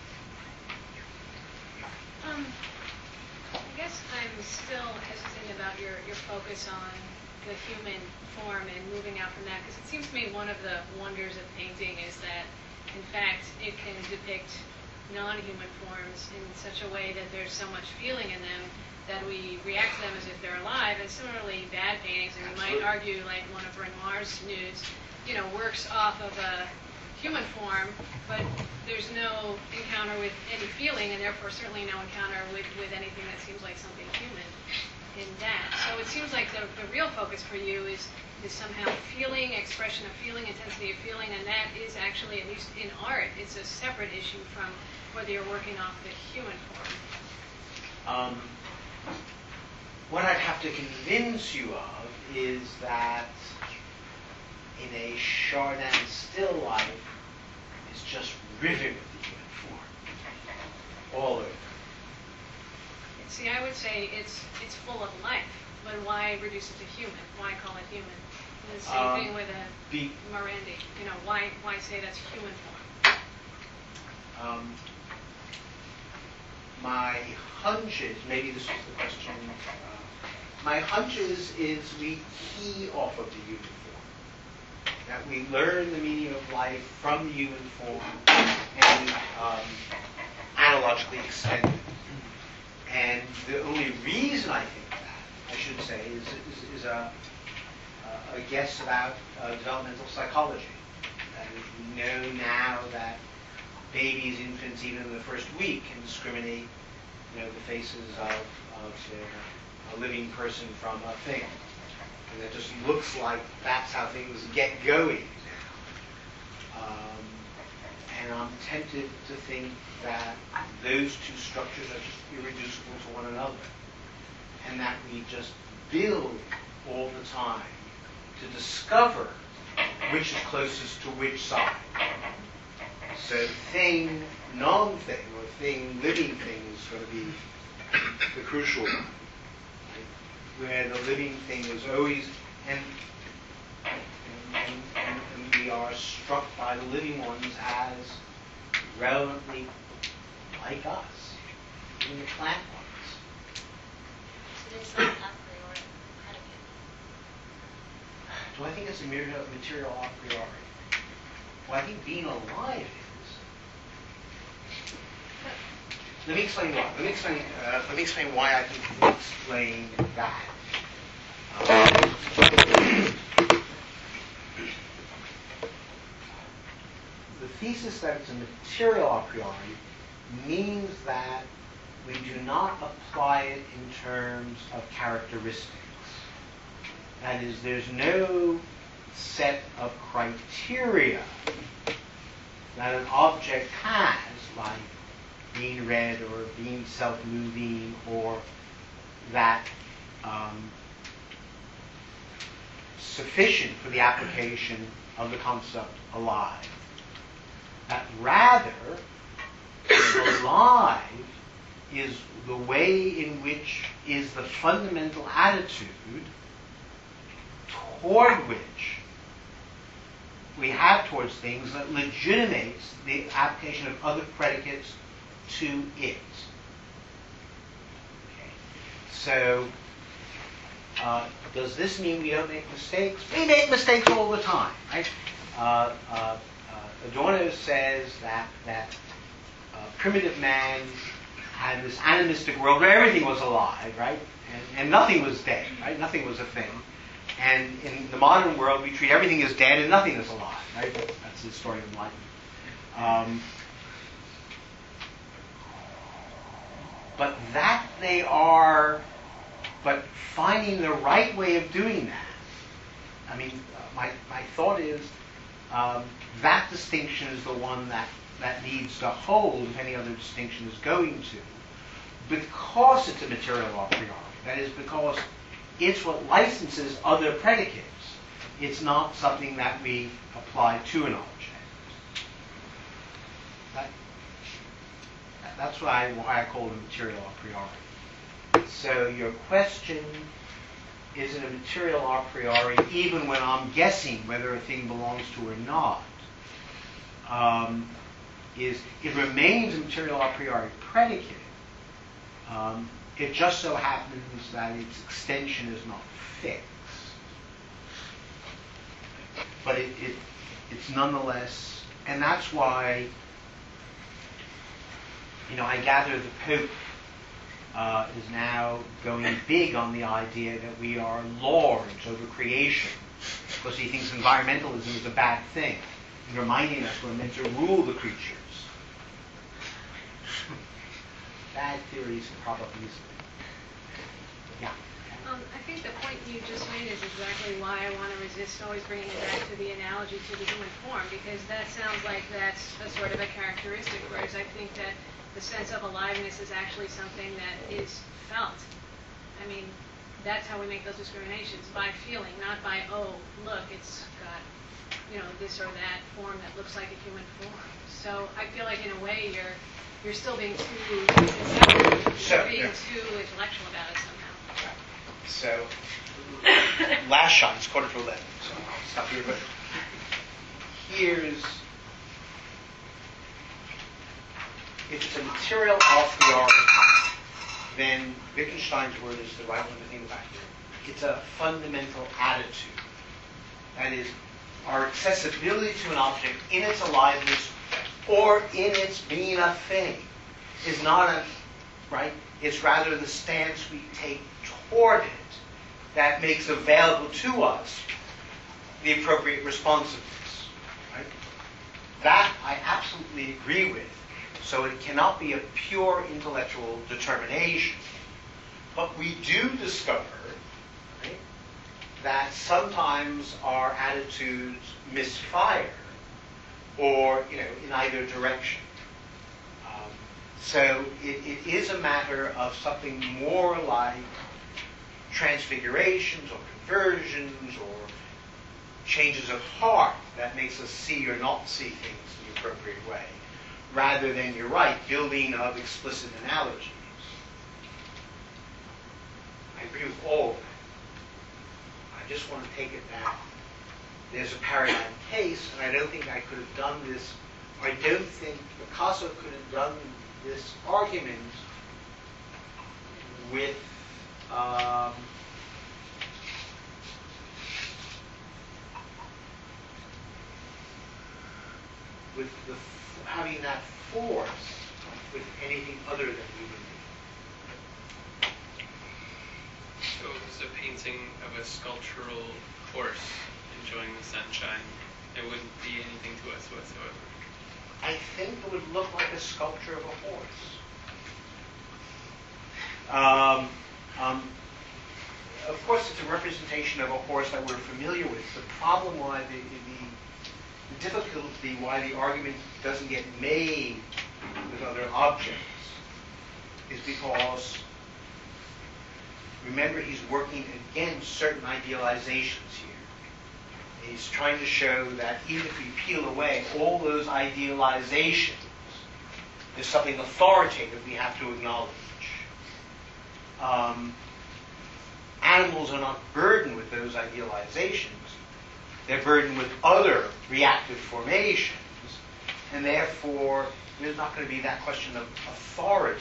I guess I'm still hesitant about your focus on the human form and moving out from that, because it seems to me one of the wonders of painting is that, in fact, it can depict non-human forms in such a way that there's so much feeling in them that we react to them as if they're alive. And similarly, bad paintings, and you might argue like one of Renoir's nudes, works off of a human form, but there's no encounter with any feeling, and therefore certainly no encounter with anything that seems like something human in that. So it seems like the real focus for you is somehow feeling, expression of feeling, intensity of feeling, and that is actually, at least in art, it's a separate issue from whether you're working off the human form. What I'd have to convince you of is that in a Chardin still life is just riven with the human form, all over. See, I would say it's full of life, but why reduce it to human? Why call it human? And the same thing with a Morandi. Why say that's human form? My hunch is, maybe this was the question, my hunch is we key off of the human form. That we learn the meaning of life from the human form and analogically extend it. And the only reason I think that, I should say, is a guess about developmental psychology. That is, we know now that babies, infants, even in the first week, can discriminate, the faces of a living person from a thing. And it just looks like that's how things get going now. And I'm tempted to think that those two structures are just irreducible to one another. And that we just build all the time to discover which is closest to which side. So thing, non-thing, or thing, living thing is going to be the crucial one. Right? Where the living thing is always, and we are struck by the living ones as relevantly like us, even the plant ones. So there's not a priori predicate. Do I think it's a material a priori? Well, I think being alive is. Let me explain why. Let me explain why I think you explain that. The thesis that it's a material a priori means that we do not apply it in terms of characteristics. That is, there's no set of criteria that an object has, like being red or being self-moving, or that sufficient for the application of the concept alive. That rather, alive is the way in which is the fundamental attitude toward which we have towards things that legitimates the application of other predicates to it. Okay. So, does this mean we don't make mistakes? We make mistakes all the time, right? Adorno says that primitive man had this animistic world where everything was alive, right? And nothing was dead, right? Nothing was a thing. And in the modern world, we treat everything as dead and nothing as alive, right? That's the story of enlightenment. But that they are, but finding the right way of doing that. I mean, my thought is that distinction is the one that needs to hold if any other distinction is going to, because it's a material a priori. That is, because it's what licenses other predicates. It's not something that we apply to an object. That's why I call it a material a priori. So your question, is it a material a priori, even when I'm guessing whether a thing belongs to or not, is it remains a material a priori predicate. It just so happens that its extension is not fixed. But it's nonetheless, and that's why, I gather the Pope is now going big on the idea that we are lords over creation, because he thinks environmentalism is a bad thing, and reminding us we're meant to rule the creatures. Bad theories and probably. Yeah. I think the point you just made is exactly why I want to resist always bringing it back to the analogy to the human form, because that sounds like that's a sort of a characteristic, whereas I think that the sense of aliveness is actually something that is felt. I mean, that's how we make those discriminations, by feeling, not by, oh, look, it's got, this or that form that looks like a human form. So I feel like in a way you're still being too too intellectual about it somehow. So, last shot, it's 11:15, so I'll stop here. But here's, if it's a material a priori, then Wittgenstein's word is the right one to think about here. It's a fundamental attitude. That is, our accessibility to an object in its aliveness or in its being a thing is not it's rather the stance we take toward it that makes available to us the appropriate responsiveness. Right? That I absolutely agree with. So it cannot be a pure intellectual determination. But we do discover that sometimes our attitudes misfire, or in either direction. So it is a matter of something more like transfigurations or conversions or changes of heart that makes us see or not see things in the appropriate way, rather than, you're right, building of explicit analogies. I agree with all of that. I just want to take it back. There's a paradigm case, and I don't think I could have done this. I don't think Picasso could have done this argument with having that force with anything other than human being. So it was a painting of a sculptural horse enjoying the sunshine. It wouldn't be anything to us whatsoever. I think it would look like a sculpture of a horse. Of course, it's a representation of a horse that we're familiar with. The problem why the difficulty why the argument doesn't get made with other objects is because, remember, he's working against certain idealizations here. He's trying to show that even if we peel away all those idealizations, there's something authoritative we have to acknowledge. Animals are not burdened with those idealizations. They're burdened with other reactive formations, and therefore there's not going to be that question of authority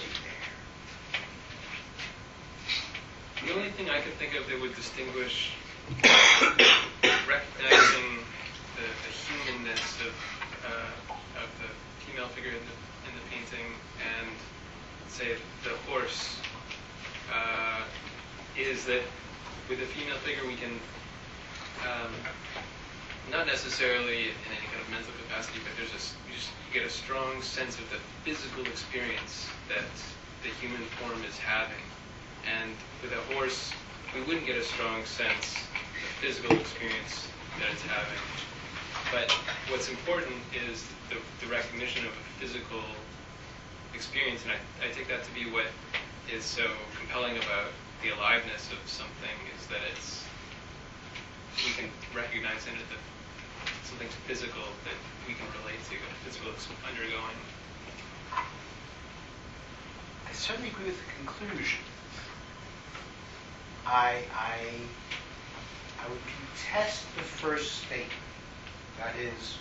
there. The only thing I could think of that would distinguish recognizing the humanness of the female figure in the painting and, say, the horse is that with the female figure we can not necessarily in any kind of mental capacity, but you get a strong sense of the physical experience that the human form is having. And with a horse, we wouldn't get a strong sense of the physical experience that it's having. But what's important is the recognition of a physical experience, and I take that to be what is so compelling about the aliveness of something, is that we can recognize in it that something's physical that we can relate to, a physical undergoing. I certainly agree with the conclusion. I would contest the first statement. That is,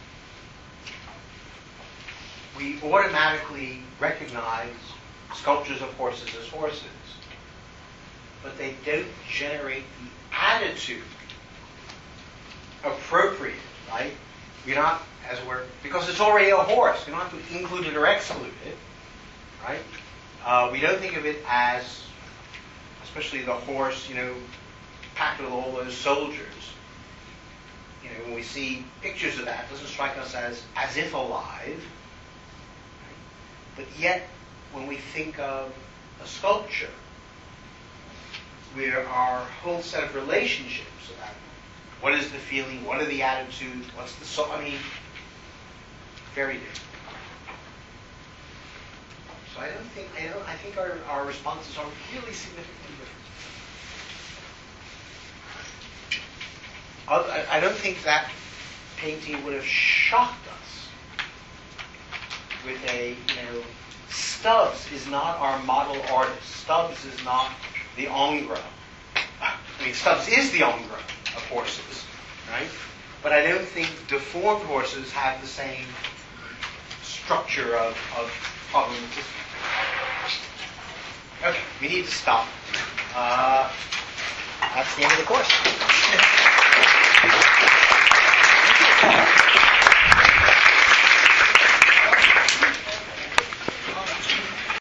we automatically recognize sculptures of horses as horses, but they don't generate the attitude appropriate, right? You're not, because it's already a horse, you don't have to include it or exclude it, right? We don't think of it as, especially the horse, packed with all those soldiers. When we see pictures of that, it doesn't strike us as if alive. Right? But yet, when we think of a sculpture, where our whole set of relationships about what is the feeling, what are the attitudes, what's the soul, very different. So I think our responses are really significantly different. I don't think that painting would have shocked us with Stubbs is not our model artist. Stubbs is not the Ingres. Stubbs is the Ingres of horses, right? But I don't think deformed horses have the same structure of problem. Okay, we need to stop. That's the end of the course.